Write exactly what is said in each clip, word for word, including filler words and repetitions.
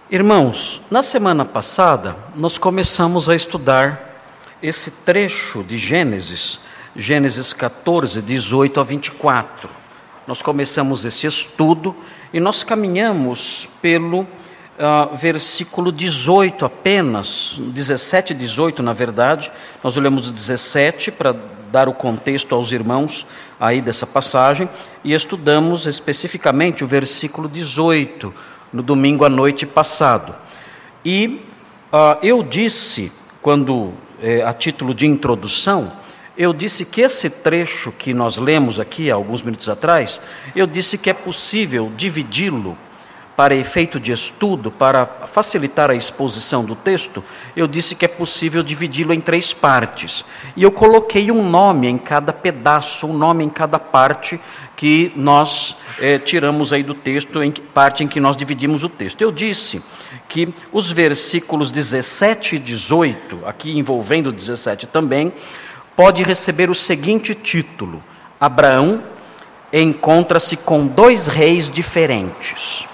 Irmãos, na semana passada, nós começamos a estudar esse trecho de Gênesis, Gênesis catorze, dezoito a vinte e quatro. Nós começamos esse estudo e nós caminhamos pelo uh, versículo dezoito apenas, dezessete e dezoito na verdade. Nós olhamos o dezessete para dar o contexto aos irmãos aí dessa passagem e estudamos especificamente o versículo dezoito, no domingo à noite passado. E uh, eu disse, quando, eh, a título de introdução, eu disse que esse trecho que nós lemos aqui, há alguns minutos atrás, eu disse que é possível dividi-lo para efeito de estudo, para facilitar a exposição do texto, eu disse que é possível dividi-lo em três partes. E eu coloquei um nome em cada pedaço, um nome em cada parte que nós eh, tiramos aí do texto, em parte em que nós dividimos o texto. Eu disse que os versículos dezessete e dezoito, aqui envolvendo dezessete também, pode receber o seguinte título: Abraão encontra-se com dois reis diferentes.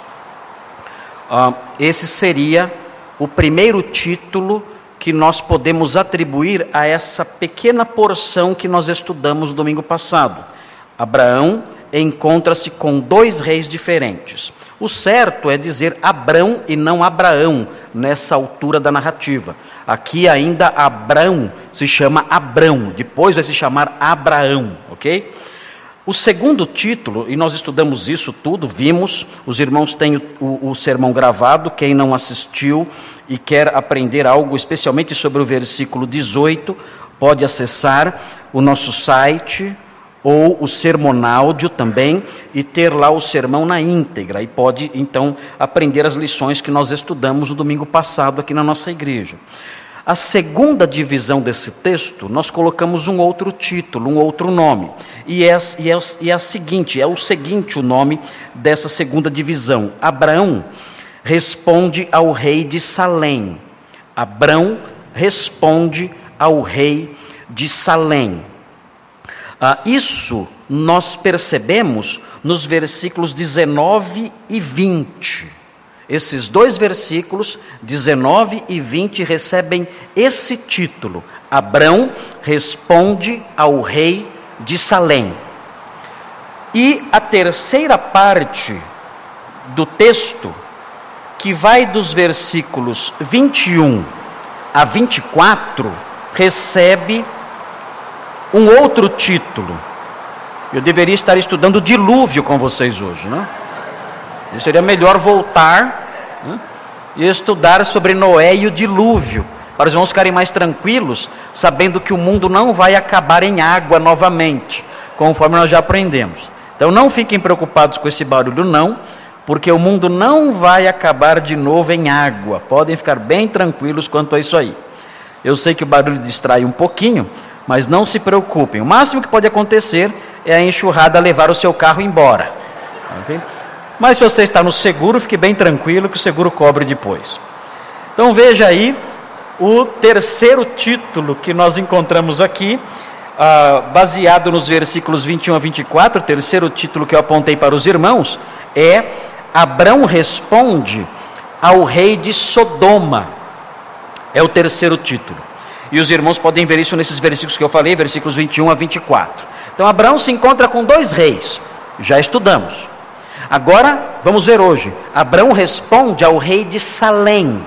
Uh, esse seria o primeiro título que nós podemos atribuir a essa pequena porção que nós estudamos no domingo passado. Abraão encontra-se com dois reis diferentes. O certo é dizer Abrão e não Abraão nessa altura da narrativa. Aqui ainda Abrão se chama Abrão, depois vai se chamar Abraão, ok? O segundo título, e nós estudamos isso tudo, vimos, os irmãos têm o, o, o sermão gravado, quem não assistiu e quer aprender algo especialmente sobre o versículo dezoito, pode acessar o nosso site ou o sermonáudio também e ter lá o sermão na íntegra, e pode então aprender as lições que nós estudamos no domingo passado aqui na nossa igreja. A segunda divisão desse texto, nós colocamos um outro título, um outro nome. E é, e, é, e é a seguinte, é o seguinte o nome dessa segunda divisão. Abraão responde ao rei de Salém. Abrão responde ao rei de Salém. Ah, isso nós percebemos nos versículos dezenove e vinte. Esses dois versículos, dezenove e vinte, recebem esse título: Abrão responde ao rei de Salém. E a terceira parte do texto, que vai dos versículos vinte e um a vinte e quatro, recebe um outro título. Eu deveria estar estudando o dilúvio com vocês hoje, não? Seria melhor voltar, né, e estudar sobre Noé e o dilúvio, para os irmãos ficarem mais tranquilos, sabendo que o mundo não vai acabar em água novamente, conforme nós já aprendemos. Então não fiquem preocupados com esse barulho não, porque o mundo não vai acabar de novo em água. Podem ficar bem tranquilos quanto a isso aí. Eu sei que o barulho distrai um pouquinho, mas não se preocupem. O máximo que pode acontecer é a enxurrada levar o seu carro embora. Ok? Mas se você está no seguro, fique bem tranquilo que o seguro cobre depois. Então veja aí o terceiro título que nós encontramos aqui, ah, baseado nos versículos vinte e um a vinte e quatro, o terceiro título que eu apontei para os irmãos é Abrão responde ao rei de Sodoma. É o terceiro título. E os irmãos podem ver isso nesses versículos que eu falei, versículos vinte e um a vinte e quatro. Então Abrão se encontra com dois reis, já estudamos. Agora, vamos ver hoje, Abrão responde ao rei de Salém.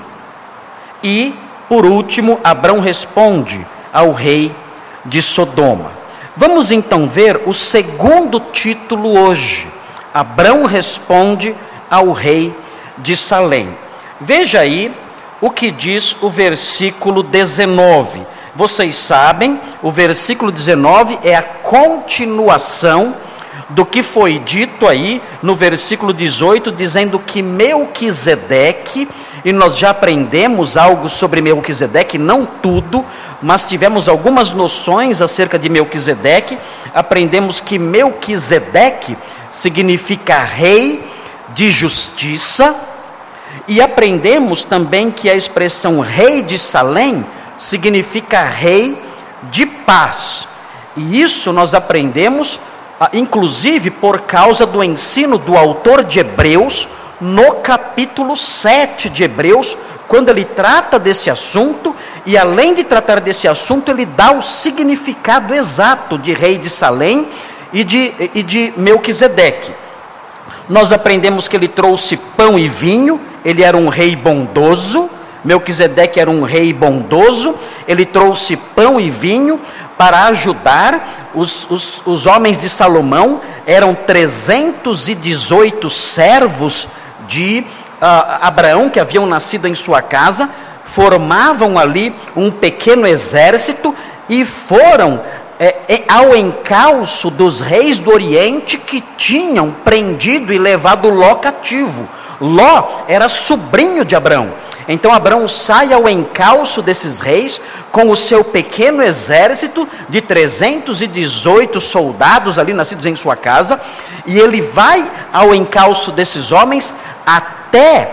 E, por último, Abrão responde ao rei de Sodoma. Vamos então ver o segundo título hoje. Abrão responde ao rei de Salém. Veja aí o que diz o versículo dezenove. Vocês sabem, o versículo dezenove é a continuação do que foi dito aí no versículo dezoito, dizendo que Melquisedeque, e nós já aprendemos algo sobre Melquisedeque, não tudo, mas tivemos algumas noções acerca de Melquisedeque. Aprendemos que Melquisedeque significa rei de justiça, e aprendemos também que a expressão rei de Salém significa rei de paz. E isso nós aprendemos inclusive por causa do ensino do autor de Hebreus, no capítulo sete de Hebreus, quando ele trata desse assunto, e além de tratar desse assunto, ele dá o significado exato de rei de Salém e de, e de Melquisedeque. Nós aprendemos que ele trouxe pão e vinho, ele era um rei bondoso, Melquisedeque era um rei bondoso, ele trouxe pão e vinho para ajudar os, os, os homens de Salomão. Eram trezentos e dezoito servos de uh, Abraão que haviam nascido em sua casa, formavam ali um pequeno exército e foram é, é, ao encalço dos reis do Oriente que tinham prendido e levado Ló cativo. Ló era sobrinho de Abraão. Então Abraão sai ao encalço desses reis com o seu pequeno exército de trezentos e dezoito soldados ali nascidos em sua casa, e ele vai ao encalço desses homens até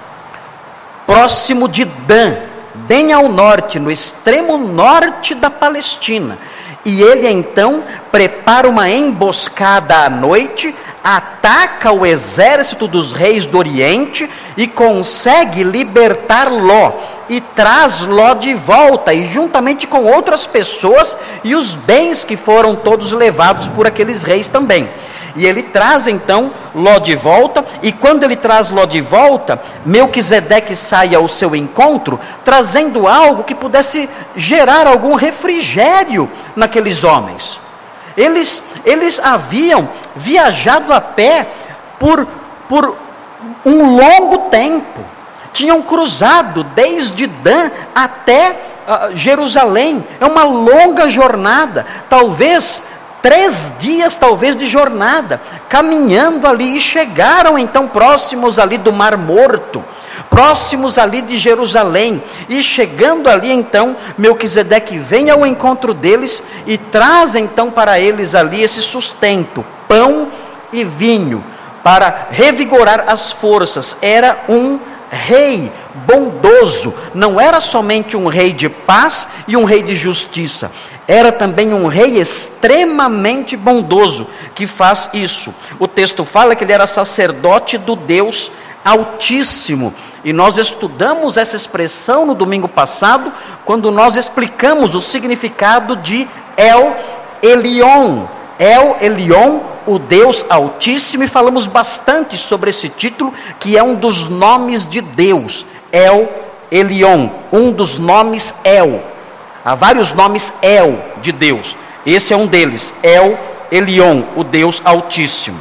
próximo de Dan, bem ao norte, no extremo norte da Palestina. E ele então prepara uma emboscada à noite, ataca o exército dos reis do Oriente e consegue libertar Ló, e traz Ló de volta, e juntamente com outras pessoas e os bens que foram todos levados por aqueles reis também. E ele traz então Ló de volta, e quando ele traz Ló de volta, Melquisedeque sai ao seu encontro, trazendo algo que pudesse gerar algum refrigério naqueles homens. Eles, eles haviam viajado a pé por, por um longo tempo, tinham cruzado desde Dan até uh, Jerusalém, é uma longa jornada, talvez três dias talvez de jornada, caminhando ali, e chegaram então próximos ali do Mar Morto, próximos ali de Jerusalém, e chegando ali então, Melquisedeque vem ao encontro deles e traz então para eles ali esse sustento, pão e vinho, para revigorar as forças. Era um rei bondoso, não era somente um rei de paz e um rei de justiça, era também um rei extremamente bondoso, que faz isso. O texto fala que ele era sacerdote do Deus Altíssimo, e nós estudamos essa expressão no domingo passado, quando nós explicamos o significado de El Elyon, El Elyon, o Deus Altíssimo, e falamos bastante sobre esse título, que é um dos nomes de Deus, El Elyon, um dos nomes El. Há vários nomes El de Deus, esse é um deles, El Elyon, o Deus Altíssimo.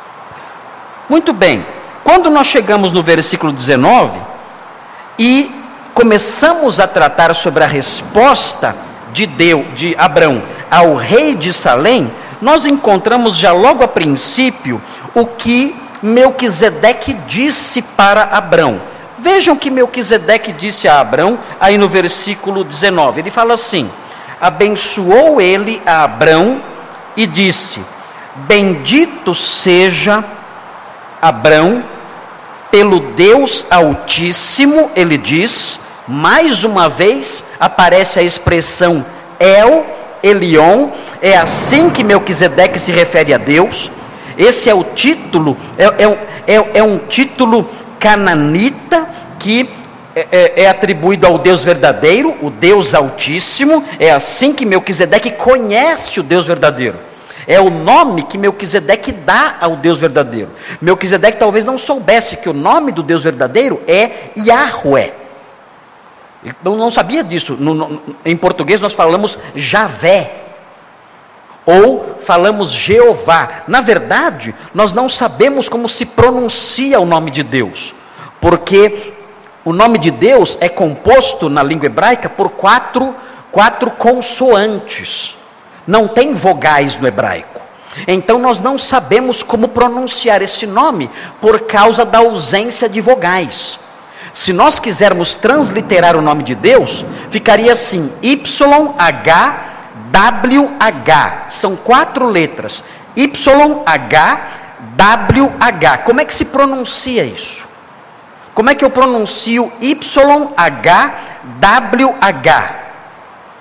Muito bem, quando nós chegamos no versículo dezenove, e começamos a tratar sobre a resposta de Deus, de Abrão, ao rei de Salém, nós encontramos já logo a princípio o que Melquisedeque disse para Abrão. Vejam que Melquisedeque disse a Abrão, aí no versículo dezenove, ele fala assim: abençoou ele a Abrão e disse: bendito seja Abrão pelo Deus Altíssimo. Ele diz, mais uma vez aparece a expressão El Elyon, é assim que Melquisedeque se refere a Deus. Esse é o título, é, é, é, é um título cananita que é, é, é atribuído ao Deus verdadeiro, o Deus Altíssimo. É assim que Melquisedeque conhece o Deus verdadeiro. É o nome que Melquisedeque dá ao Deus verdadeiro. Melquisedeque talvez não soubesse que o nome do Deus verdadeiro é Yahweh. Ele não sabia disso. No, no, em português nós falamos Javé, ou falamos Jeová. Na verdade, nós não sabemos como se pronuncia o nome de Deus, porque o nome de Deus é composto na língua hebraica por quatro, quatro consoantes. Não tem vogais no hebraico. Então nós não sabemos como pronunciar esse nome por causa da ausência de vogais. Se nós quisermos transliterar o nome de Deus, ficaria assim: Y H W H. São quatro letras. Y H W H. Como é que se pronuncia isso? Como é que eu pronuncio Y H W H?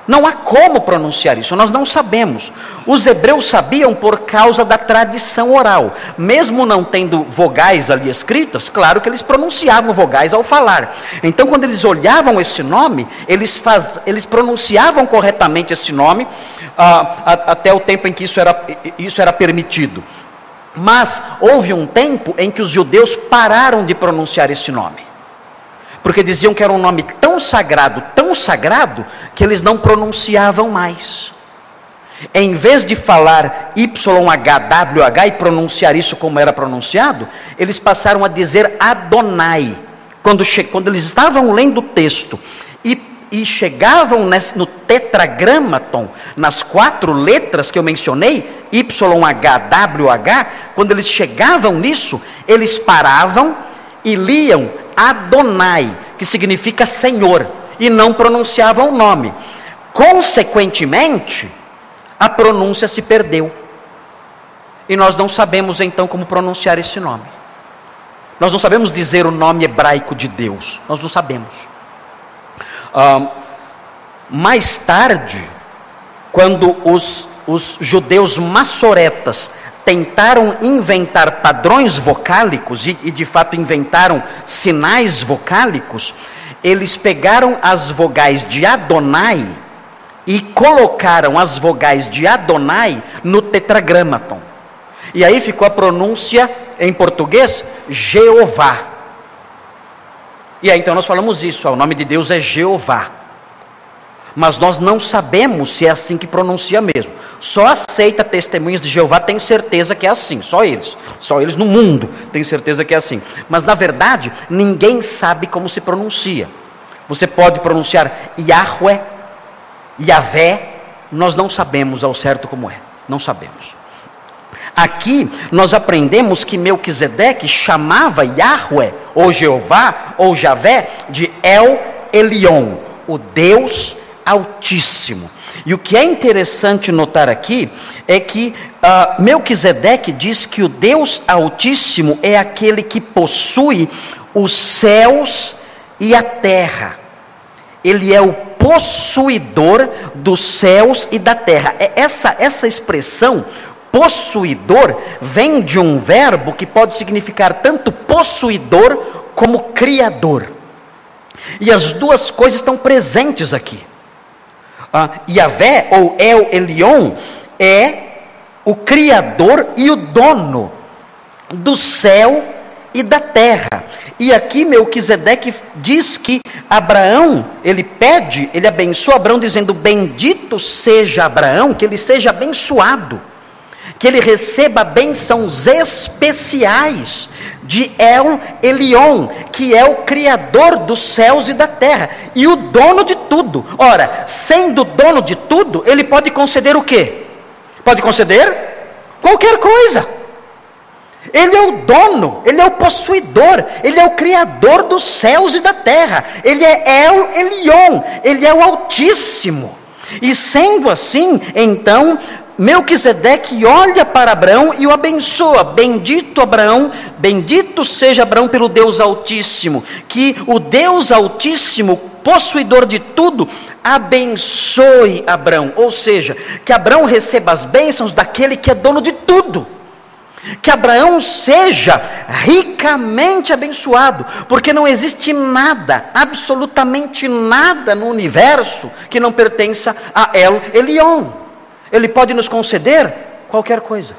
Não há como pronunciar isso, nós não sabemos. Os hebreus sabiam por causa da tradição oral. Mesmo não tendo vogais ali escritas, claro que eles pronunciavam vogais ao falar. Então, quando eles olhavam esse nome, eles, faz, eles pronunciavam corretamente esse nome, ah, a, até o tempo em que isso era, isso era permitido. Mas houve um tempo em que os judeus pararam de pronunciar esse nome. Porque diziam que era um nome tão sagrado, tão sagrado, que eles não pronunciavam mais. Em vez de falar Y H W H e pronunciar isso como era pronunciado, eles passaram a dizer Adonai. Quando, che- quando eles estavam lendo o texto e, e chegavam nesse, no tetragramaton, nas quatro letras que eu mencionei, Y H W H, quando eles chegavam nisso, eles paravam e liam Adonai, que significa Senhor, e não pronunciavam o nome. Consequentemente, a pronúncia se perdeu. E nós não sabemos então como pronunciar esse nome. Nós não sabemos dizer o nome hebraico de Deus. Nós não sabemos. Ah, mais tarde, quando os, os judeus massoretas tentaram inventar padrões vocálicos, e, e de fato inventaram sinais vocálicos, eles pegaram as vogais de Adonai e colocaram as vogais de Adonai no tetragramaton. E aí ficou a pronúncia em português, Jeová. E aí então nós falamos isso, ó, o nome de Deus é Jeová. Mas nós não sabemos se é assim que pronuncia mesmo. Só aceita testemunhas de Jeová, tem certeza que é assim, só eles. Só eles no mundo têm certeza que é assim. Mas na verdade, ninguém sabe como se pronuncia. Você pode pronunciar Yahweh, Yahvé, nós não sabemos ao certo como é. Não sabemos. Aqui nós aprendemos que Melquisedeque chamava Yahweh, ou Jeová, ou Javé, de El Elyon, o Deus Altíssimo. E o que é interessante notar aqui é que uh, Melquisedeque diz que o Deus Altíssimo é aquele que possui os céus e a terra. Ele é o possuidor dos céus e da terra. Essa, essa expressão, possuidor, vem de um verbo que pode significar tanto possuidor como criador. E as duas coisas estão presentes aqui. Ah, Yahvé, ou El Elyon, é o criador e o dono do céu e da terra. E aqui Melquisedeque diz que Abraão, ele pede, ele abençoa Abraão dizendo, bendito seja Abraão, que ele seja abençoado, que ele receba bênçãos especiais de El Elyon, que é o criador dos céus e da terra, e o dono de tudo. Ora, sendo dono de tudo, ele pode conceder o quê? Pode conceder qualquer coisa. Ele é o dono, ele é o possuidor, ele é o criador dos céus e da terra, ele é El Elyon, ele é o Altíssimo. E sendo assim, então, Melquisedeque olha para Abraão e o abençoa. Bendito Abraão, bendito seja Abraão pelo Deus Altíssimo, que o Deus Altíssimo, possuidor de tudo, abençoe Abraão, ou seja, que Abraão receba as bênçãos daquele que é dono de tudo. Que Abraão seja ricamente abençoado, porque não existe nada, absolutamente nada no universo que não pertença a El Elyon. Ele pode nos conceder qualquer coisa.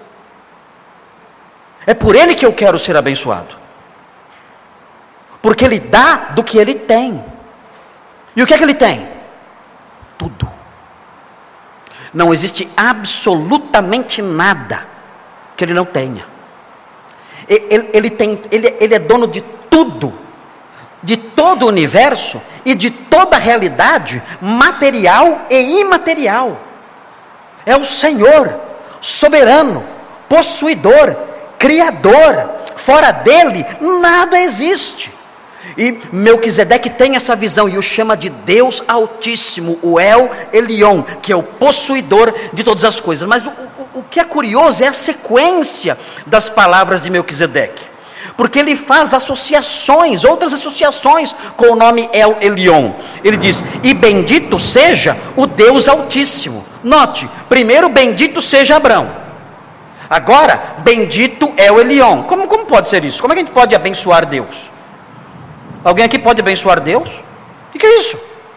É por ele que eu quero ser abençoado, porque ele dá do que ele tem. E o que é que ele tem? Tudo. Não existe absolutamente nada que ele não tenha. Ele, ele, tem, ele, ele é dono de tudo, de todo o universo e de toda a realidade material e imaterial. É o Senhor, soberano, possuidor, criador. Fora dele, nada existe. E Melquisedeque tem essa visão e o chama de Deus Altíssimo, o El Elyon, que é o possuidor de todas as coisas. Mas o, o, o que é curioso é a sequência das palavras de Melquisedeque. Porque ele faz associações, outras associações com o nome El Elyon. Ele diz, e bendito seja o Deus Altíssimo. Note, primeiro bendito seja Abrão. Agora, bendito é o Elyon. Como, como pode ser isso? Como é que a gente pode abençoar Deus? Alguém aqui pode abençoar Deus? O que, que é isso?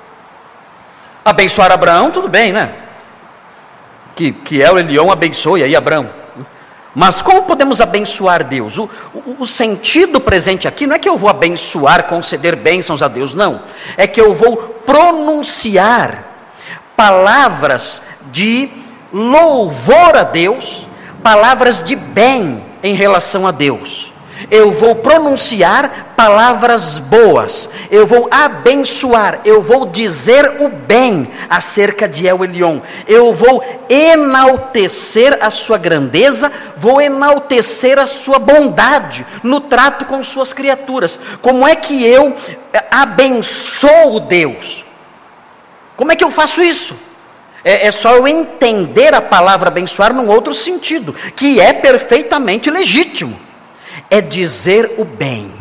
Abençoar Abraão, tudo bem, né? Que, que El Elyon abençoe aí Abraão. Mas como podemos abençoar Deus? O, o, o sentido presente aqui não é que eu vou abençoar, conceder bênçãos a Deus, não. É que eu vou pronunciar palavras de louvor a Deus, palavras de bem em relação a Deus. Eu vou pronunciar palavras boas, eu vou abençoar, eu vou dizer o bem acerca de El Elyon, eu vou enaltecer a sua grandeza, vou enaltecer a sua bondade no trato com suas criaturas. Como é que eu abençoo Deus? Como é que eu faço isso? É, é só eu entender a palavra abençoar num outro sentido, que é perfeitamente legítimo. É dizer o bem,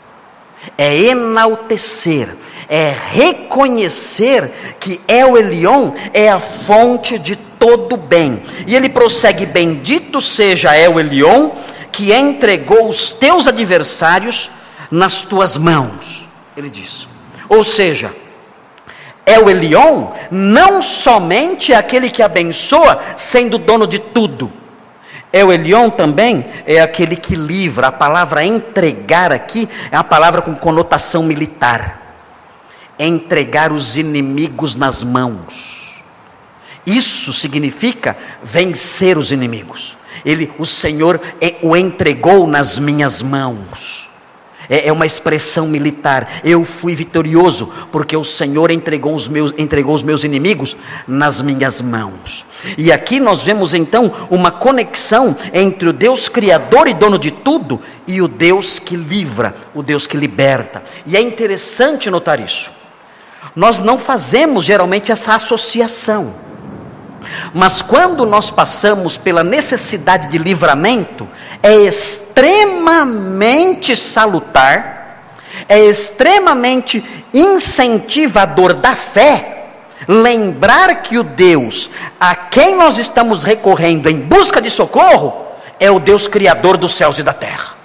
é enaltecer, é reconhecer que El Elyon é a fonte de todo bem. E ele prossegue, bendito seja El Elyon, que entregou os teus adversários nas tuas mãos. Ele diz, ou seja, El Elyon não somente é aquele que abençoa, sendo dono de tudo. El Elyon também é aquele que livra. A palavra entregar aqui é uma palavra com conotação militar. Entregar os inimigos nas mãos. Isso significa vencer os inimigos. Ele, o Senhor o entregou nas minhas mãos. É, é uma expressão militar. Eu fui vitorioso porque o Senhor entregou os meus, entregou os meus inimigos nas minhas mãos. E aqui nós vemos então uma conexão entre o Deus Criador e dono de tudo e o Deus que livra, o Deus que liberta. E é interessante notar isso. Nós não fazemos geralmente essa associação. Mas quando nós passamos pela necessidade de livramento, é extremamente salutar, é extremamente incentivador da fé, lembrar que o Deus a quem nós estamos recorrendo em busca de socorro é o Deus Criador dos céus e da terra.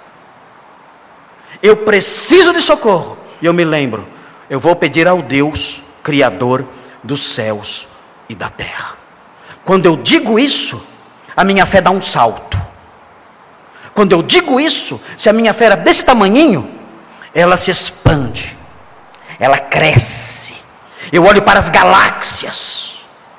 Eu preciso de socorro e eu me lembro, eu vou pedir ao Deus Criador dos céus e da terra. Quando eu digo isso, a minha fé dá um salto. Quando eu digo isso, se a minha fé era desse tamanhinho, ela se expande, ela cresce. Eu olho para as galáxias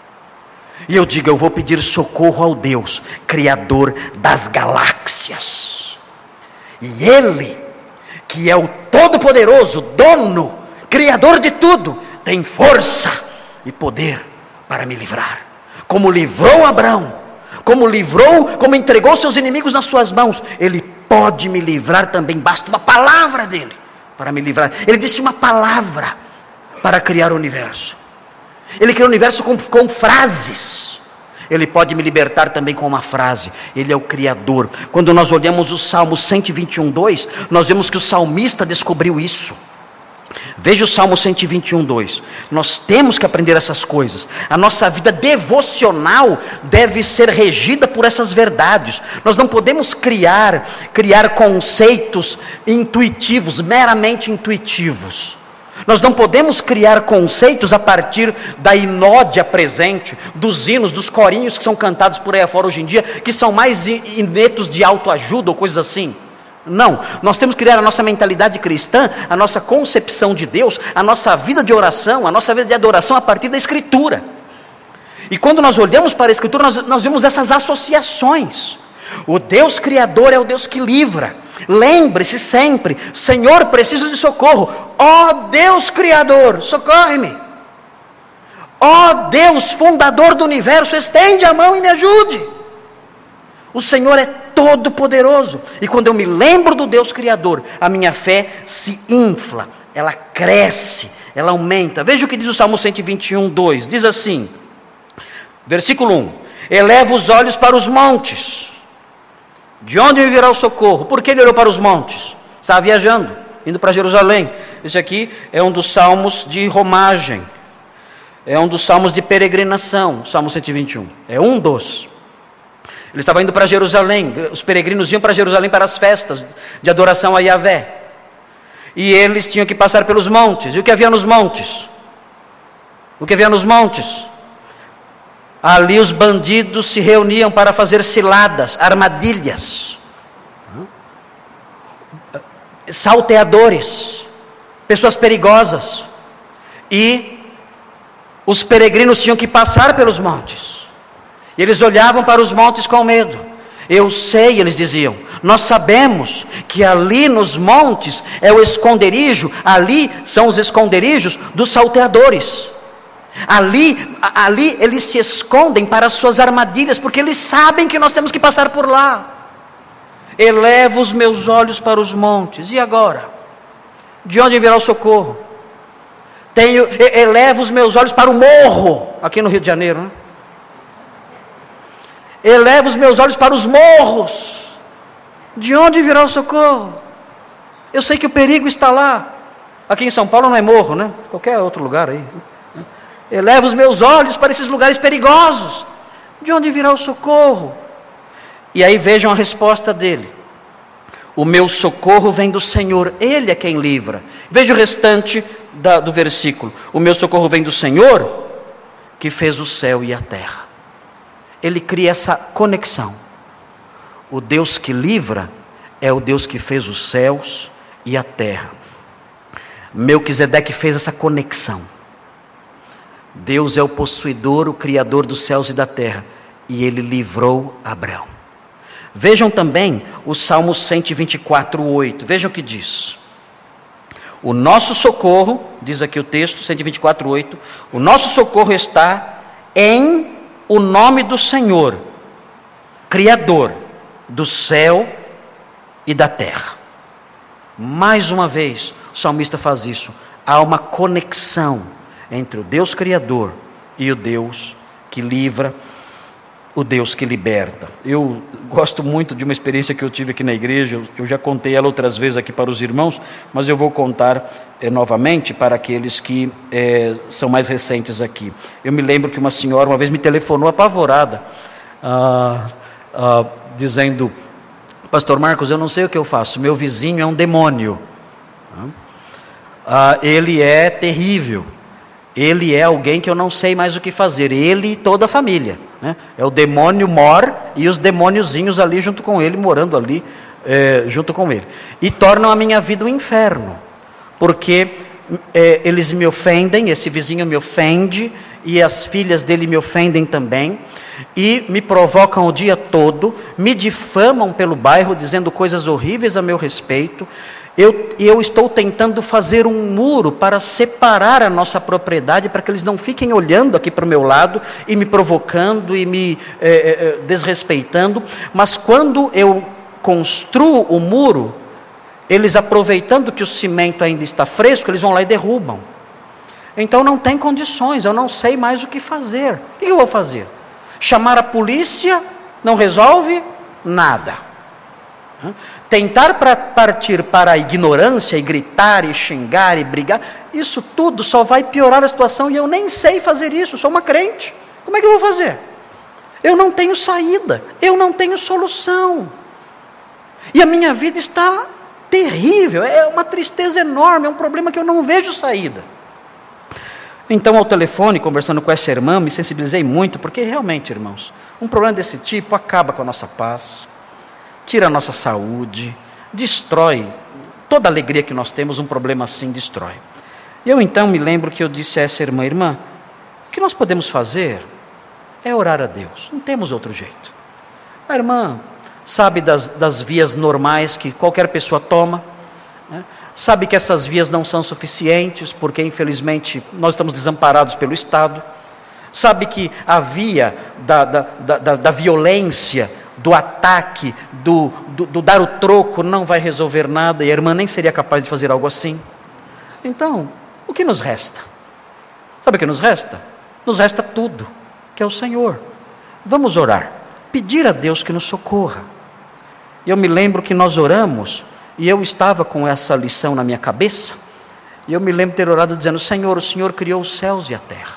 e eu digo, eu vou pedir socorro ao Deus Criador das galáxias. E Ele, que é o Todo-Poderoso, dono, Criador de tudo, tem força e poder para me livrar. Como livrou Abraão, como livrou, como entregou seus inimigos nas suas mãos, Ele pode me livrar também. Basta uma palavra dEle para me livrar. Ele disse uma palavra para criar o universo. Ele criou o universo com, com frases. Ele pode me libertar também com uma frase. Ele é o Criador. Quando nós olhamos o Salmo cento e vinte e um, dois, nós vemos que o salmista descobriu isso. Veja o Salmo cento e vinte e um, dois. Nós temos que aprender essas coisas. A nossa vida devocional deve ser regida por essas verdades. Nós não podemos criar, criar conceitos intuitivos, meramente intuitivos. Nós não podemos criar conceitos a partir da inódia presente, dos hinos, dos corinhos que são cantados por aí afora hoje em dia, que são mais inetos de autoajuda ou coisas assim. Não, nós temos que criar a nossa mentalidade cristã, a nossa concepção de Deus, a nossa vida de oração, a nossa vida de adoração a partir da Escritura. E quando nós olhamos para a Escritura, nós, nós vemos essas associações. O Deus Criador é o Deus que livra. Lembre-se sempre, Senhor, preciso de socorro. Ó Deus Criador, socorre-me. Ó Deus, fundador do universo, estende a mão e me ajude. O Senhor é todo poderoso. E quando eu me lembro do Deus Criador, a minha fé se infla, ela cresce, ela aumenta. Veja o que diz o Salmo cento e vinte e um, dois. Diz assim, versículo um: eleva os olhos para os montes. De onde me virá o socorro? Por que ele olhou para os montes? Estava viajando, indo para Jerusalém. Esse aqui é um dos salmos de romagem. É um dos salmos de peregrinação, Salmo cento e vinte e um. É um dos. Ele estava indo para Jerusalém. Os peregrinos iam para Jerusalém para as festas de adoração a Yahvé. E eles tinham que passar pelos montes. E o que havia nos montes? O que havia nos montes? Ali os bandidos se reuniam para fazer ciladas, armadilhas, salteadores, pessoas perigosas. E os peregrinos tinham que passar pelos montes. E eles olhavam para os montes com medo. Eu sei, eles diziam, nós sabemos que ali nos montes é o esconderijo, ali são os esconderijos dos salteadores. Ali, ali eles se escondem para as suas armadilhas, porque eles sabem que nós temos que passar por lá. Elevo os meus olhos para os montes, e agora? De onde virá o socorro? Tenho, elevo os meus olhos para o morro, aqui no Rio de Janeiro, né? Elevo os meus olhos para os morros. De onde virá o socorro? Eu sei que o perigo está lá. Aqui em São Paulo não é morro, né? Qualquer outro lugar aí. Elevo os meus olhos para esses lugares perigosos. De onde virá o socorro? E aí vejam a resposta dele. O meu socorro vem do Senhor, Ele é quem livra. Veja o restante da, do versículo. O meu socorro vem do Senhor, que fez o céu e a terra. Ele cria essa conexão. O Deus que livra é o Deus que fez os céus e a terra. Melquisedeque fez essa conexão. Deus é o possuidor, o criador dos céus e da terra, e ele livrou Abraão. Vejam também o Salmo cento e vinte e quatro, oito. Vejam o que diz. O nosso socorro, diz aqui o texto, cento e vinte e quatro, oito. O nosso socorro está em o nome do Senhor, Criador do céu e da terra. Mais uma vez, o salmista faz isso. Há uma conexão entre o Deus Criador e o Deus que livra, o Deus que liberta. Eu gosto muito de uma experiência que eu tive aqui na igreja, eu já contei ela outras vezes aqui para os irmãos, mas eu vou contar é, novamente para aqueles que é, são mais recentes aqui. Eu me lembro que uma senhora uma vez me telefonou apavorada, ah, ah, dizendo: Pastor Marcos, eu não sei o que eu faço, meu vizinho é um demônio, ah, ele é terrível. Ele é alguém que eu não sei mais o que fazer. Ele e toda a família, né? É o demônio mor e os demôniozinhos ali junto com ele, morando ali é, junto com ele. E tornam a minha vida um inferno. Porque é, eles me ofendem, esse vizinho me ofende, e as filhas dele me ofendem também. E me provocam o dia todo, me difamam pelo bairro, dizendo coisas horríveis a meu respeito. Eu, eu estou tentando fazer um muro para separar a nossa propriedade, para que eles não fiquem olhando aqui para o meu lado e me provocando e me é, é, desrespeitando. Mas quando eu construo o muro, eles, aproveitando que o cimento ainda está fresco, eles vão lá e derrubam. Então não tem condições, eu não sei mais o que fazer. O que eu vou fazer? Chamar a polícia não resolve nada. Tentar pra partir para a ignorância e gritar e xingar e brigar, isso tudo só vai piorar a situação, e eu nem sei fazer isso, sou uma crente. Como é que eu vou fazer? Eu não tenho saída, eu não tenho solução. E a minha vida está terrível, é uma tristeza enorme, é um problema que eu não vejo saída. Então, ao telefone, conversando com essa irmã, me sensibilizei muito, porque realmente, irmãos, um problema desse tipo acaba com a nossa paz, tira a nossa saúde, destrói toda a alegria que nós temos. Um problema assim destrói. E eu então me lembro que eu disse a essa irmã: irmã, o que nós podemos fazer é orar a Deus, não temos outro jeito. A irmã sabe das, das vias normais que qualquer pessoa toma, né? Sabe que essas vias não são suficientes, porque infelizmente nós estamos desamparados pelo Estado. Sabe que a via da, da, da, da violência, do ataque, do, do, do dar o troco, não vai resolver nada, e a irmã nem seria capaz de fazer algo assim. Então, o que nos resta? Sabe o que nos resta? Nos resta tudo, que é o Senhor. Vamos orar, pedir a Deus que nos socorra. Eu me lembro que nós oramos, e eu estava com essa lição na minha cabeça, e eu me lembro de ter orado dizendo: Senhor, o Senhor criou os céus e a terra.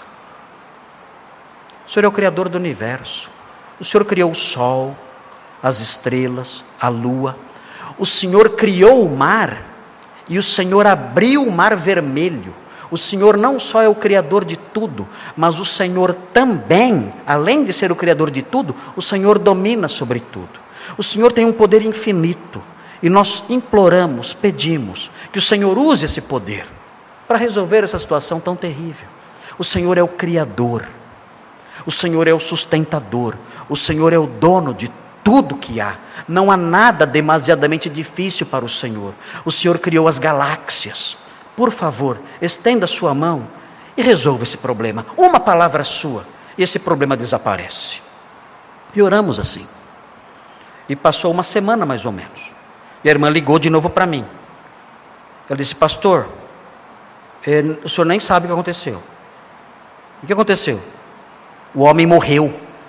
O Senhor é o Criador do universo. O Senhor criou o sol, as estrelas, a lua. O Senhor criou o mar, e o Senhor abriu o mar vermelho. O Senhor não só é o Criador de tudo, mas o Senhor também, além de ser o Criador de tudo, o Senhor domina sobre tudo. O Senhor tem um poder infinito, e nós imploramos, pedimos, que o Senhor use esse poder para resolver essa situação tão terrível. O Senhor é o Criador, o Senhor é o sustentador, o Senhor é o dono de tudo que há. Não há nada demasiadamente difícil para o Senhor. O Senhor criou as galáxias. Por favor, estenda a sua mão e resolva esse problema. Uma palavra sua, e esse problema desaparece. E oramos assim. E passou uma semana mais ou menos. E a irmã ligou de novo para mim. Ela disse: pastor, o senhor nem sabe o que aconteceu. O que aconteceu? O homem morreu.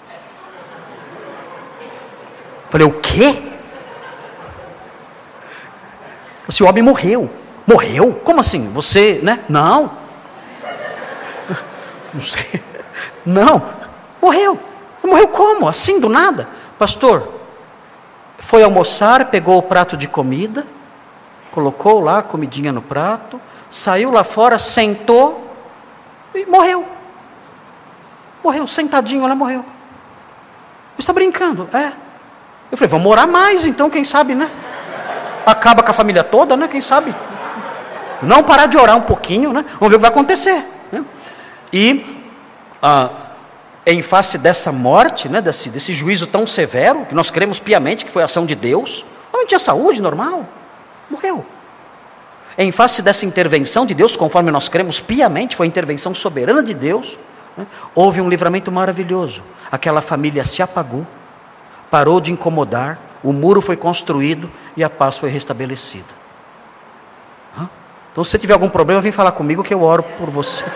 Falei: o quê? Esse homem morreu. Morreu? Como assim? Você, né? Não. Não sei. Não. Morreu. Morreu como? Assim, do nada? Pastor, foi almoçar, pegou o prato de comida, colocou lá a comidinha no prato, saiu lá fora, sentou e morreu. Morreu, sentadinho lá, morreu. Você está brincando? É. Eu falei: vamos orar mais então, quem sabe, né? Acaba com a família toda, né? Quem sabe? Não parar de orar um pouquinho, né? Vamos ver o que vai acontecer, né? E ah, em face dessa morte, né? desse, desse juízo tão severo, que nós cremos piamente que foi ação de Deus, não tinha saúde normal, morreu. Em face dessa intervenção de Deus, conforme nós cremos piamente, foi a intervenção soberana de Deus, né? Houve um livramento maravilhoso. Aquela família se apagou, parou de incomodar, o muro foi construído e a paz foi restabelecida. Então, se você tiver algum problema, vem falar comigo que eu oro por você.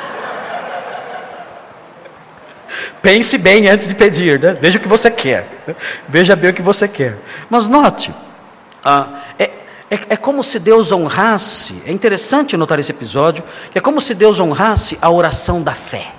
Pense bem antes de pedir, né? Veja o que você quer. Veja bem o que você quer. Mas note, ah, é, é, é como se Deus honrasse, é interessante notar esse episódio, que é como se Deus honrasse a oração da fé.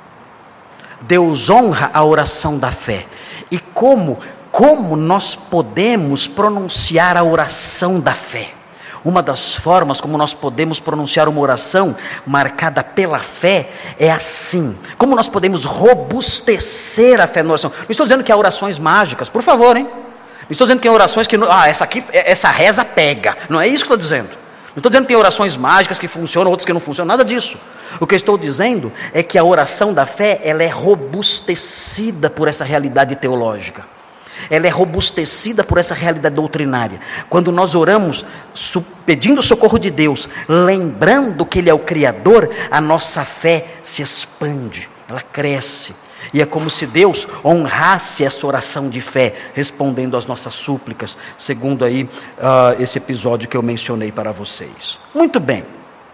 Deus honra a oração da fé. E como, como nós podemos pronunciar a oração da fé? Uma das formas como nós podemos pronunciar uma oração marcada pela fé é assim. Como nós podemos robustecer a fé na oração? Não estou dizendo que há orações mágicas, por favor, hein? Não estou dizendo que há orações que... Ah, essa aqui, essa reza pega. Não é isso que eu estou dizendo. Não estou dizendo que tem orações mágicas que funcionam, outras que não funcionam, nada disso. O que eu estou dizendo é que a oração da fé, ela é robustecida por essa realidade teológica. Ela é robustecida por essa realidade doutrinária. Quando nós oramos pedindo o socorro de Deus, lembrando que Ele é o Criador, a nossa fé se expande, ela cresce. E é como se Deus honrasse essa oração de fé, respondendo às nossas súplicas, segundo aí uh, esse episódio que eu mencionei para vocês. Muito bem,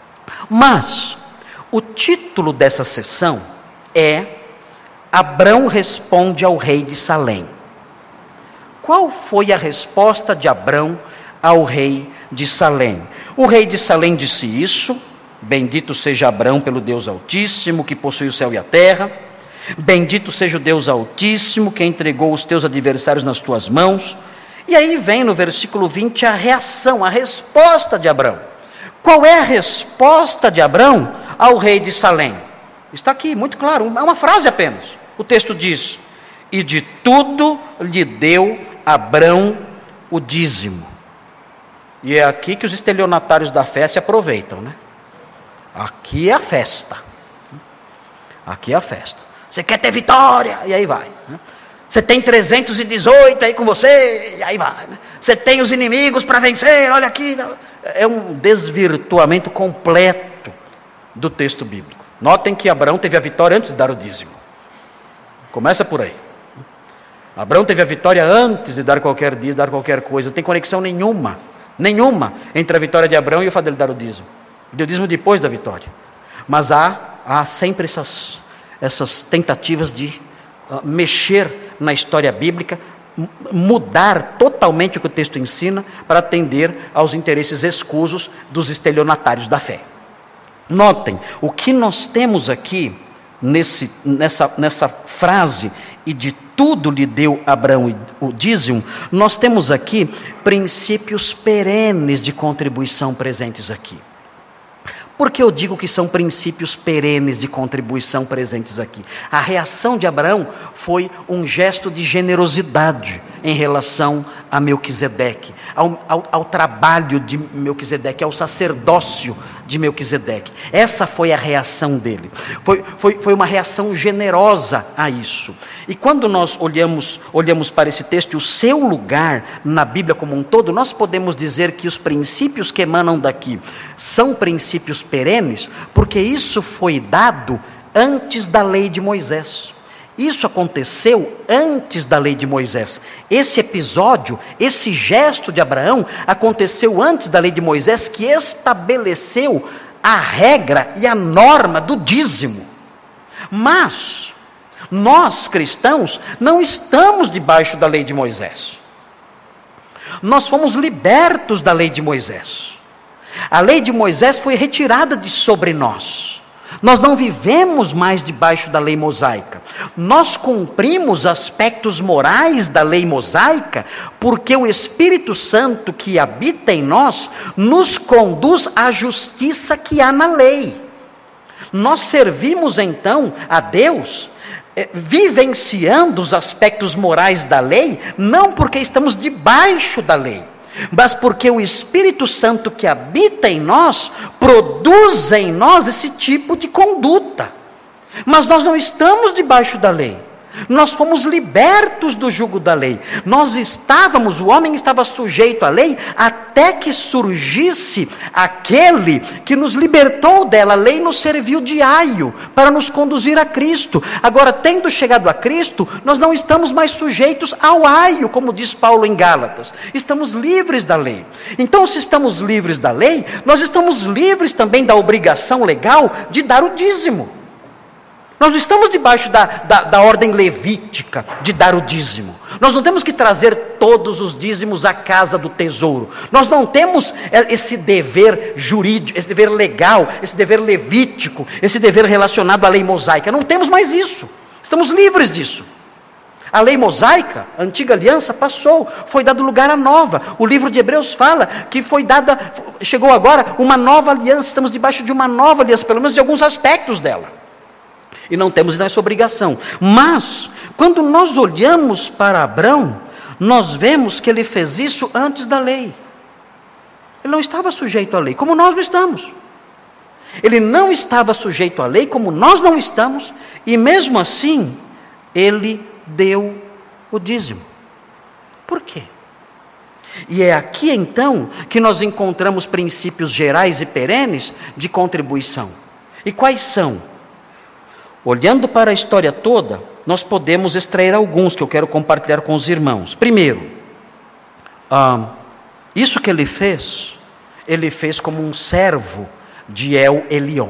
mas o título dessa sessão é Abrão responde ao rei de Salém. Qual foi a resposta de Abrão ao rei de Salém? O rei de Salém disse isso: bendito seja Abrão pelo Deus Altíssimo, que possui o céu e a terra. Bendito seja o Deus Altíssimo, que entregou os teus adversários nas tuas mãos. E aí vem no versículo vinte a reação, a resposta de Abrão. Qual é a resposta de Abrão ao rei de Salém? Está aqui, muito claro, é uma frase apenas. O texto diz: e de tudo lhe deu Abrão o dízimo. E é aqui que os estelionatários da fé se aproveitam, né? Aqui é a festa. Aqui é a festa. Você quer ter vitória? E aí vai. Né? Você tem trezentos e dezoito aí com você? E aí vai. Né? Você tem os inimigos para vencer? Olha aqui. É um desvirtuamento completo do texto bíblico. Notem que Abraão teve a vitória antes de dar o dízimo. Começa por aí. Abraão teve a vitória antes de dar qualquer dízimo, dar qualquer coisa. Não tem conexão nenhuma, nenhuma entre a vitória de Abraão e o fato dele dar o dízimo. Deu o dízimo depois da vitória. Mas há, há sempre essas, essas tentativas de uh, mexer na história bíblica, mudar totalmente totalmente o que o texto ensina para atender aos interesses escusos dos estelionatários da fé. Notem, o que nós temos aqui nesse, nessa, nessa frase, e de tudo lhe deu Abraão o dízimo, nós temos aqui princípios perenes de contribuição presentes aqui. Por que eu digo que são princípios perenes de contribuição presentes aqui? A reação de Abraão foi um gesto de generosidade em relação a Melquisedeque, ao, ao, ao trabalho de Melquisedeque, ao sacerdócio de Melquisedeque. Essa foi a reação dele. Foi, foi, foi uma reação generosa a isso. E quando nós olhamos, olhamos para esse texto e o seu lugar na Bíblia como um todo, nós podemos dizer que os princípios que emanam daqui são princípios perenes, porque isso foi dado antes da lei de Moisés. Isso aconteceu antes da lei de Moisés. Esse episódio, esse gesto de Abraão, aconteceu antes da lei de Moisés, que estabeleceu a regra e a norma do dízimo. Mas nós, cristãos, não estamos debaixo da lei de Moisés. Nós fomos libertos da lei de Moisés. A lei de Moisés foi retirada de sobre nós. Nós não vivemos mais debaixo da lei mosaica. Nós cumprimos aspectos morais da lei mosaica, porque o Espírito Santo que habita em nós, nos conduz à justiça que há na lei. Nós servimos então a Deus, eh, vivenciando os aspectos morais da lei, não porque estamos debaixo da lei, mas porque o Espírito Santo que habita em nós, produz em nós esse tipo de conduta. Mas nós não estamos debaixo da lei. Nós fomos libertos do jugo da lei. Nós estávamos, o homem estava sujeito à lei, até que surgisse aquele que nos libertou dela. A lei nos serviu de aio para nos conduzir a Cristo. Agora, tendo chegado a Cristo, nós não estamos mais sujeitos ao aio, como diz Paulo em Gálatas. Estamos livres da lei. Então, se estamos livres da lei, nós estamos livres também da obrigação legal de dar o dízimo. Nós não estamos debaixo da, da, da ordem levítica de dar o dízimo. Nós não temos que trazer todos os dízimos à casa do tesouro. Nós não temos esse dever jurídico, esse dever legal, esse dever levítico, esse dever relacionado à lei mosaica. Não temos mais isso. Estamos livres disso. A lei mosaica, a antiga aliança, passou, foi dado lugar à nova. O livro de Hebreus fala que foi dada, chegou agora uma nova aliança. Estamos debaixo de uma nova aliança, pelo menos de alguns aspectos dela. E não temos essa obrigação. Mas, quando nós olhamos para Abraão, nós vemos que ele fez isso antes da lei. Ele não estava sujeito à lei, como nós não estamos. Ele não estava sujeito à lei, como nós não estamos. E mesmo assim, ele deu o dízimo. Por quê? E é aqui então que nós encontramos princípios gerais e perenes de contribuição. E quais são? Olhando para a história toda, nós podemos extrair alguns que eu quero compartilhar com os irmãos. Primeiro, ah, isso que ele fez, ele fez como um servo de El Elion.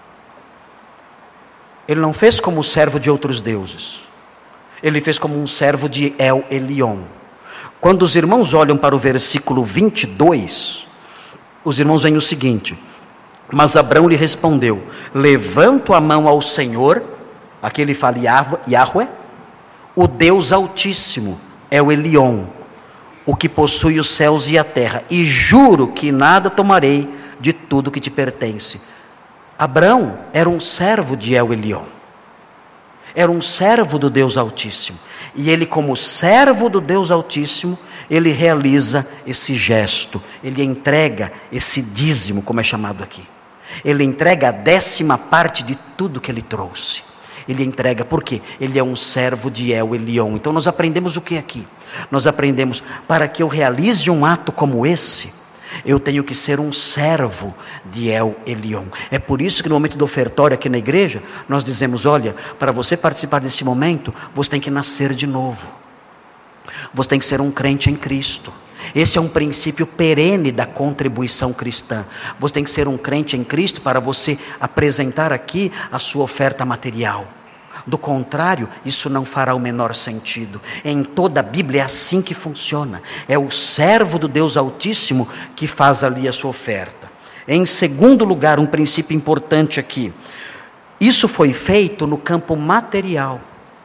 Ele não fez como servo de outros deuses. Ele fez como um servo de El Elion. Quando os irmãos olham para o versículo vinte e dois, os irmãos veem o seguinte: mas Abraão lhe respondeu: levanto a mão ao Senhor, aqui ele fala Yahweh, o Deus Altíssimo, é o Elion, o que possui os céus e a terra, e juro que nada tomarei de tudo que te pertence. Abraão era um servo de El Elion, era um servo do Deus Altíssimo, e ele, como servo do Deus Altíssimo, ele realiza esse gesto, ele entrega esse dízimo, como é chamado aqui. Ele entrega a décima parte de tudo que ele trouxe. Ele entrega, por quê? Ele é um servo de El Elion. Então nós aprendemos o que aqui? Nós aprendemos, para que eu realize um ato como esse, eu tenho que ser um servo de El Elion. É por isso que no momento do ofertório aqui na igreja, nós dizemos: olha, para você participar desse momento, você tem que nascer de novo. Você tem que ser um crente em Cristo. Esse é um princípio perene da contribuição cristã. Você tem que ser um crente em Cristo para você apresentar aqui a sua oferta material. Do contrário, isso não fará o menor sentido. Em toda a Bíblia é assim que funciona. É o servo do Deus Altíssimo que faz ali a sua oferta. Em segundo lugar, um princípio importante aqui. Isso foi feito no campo material.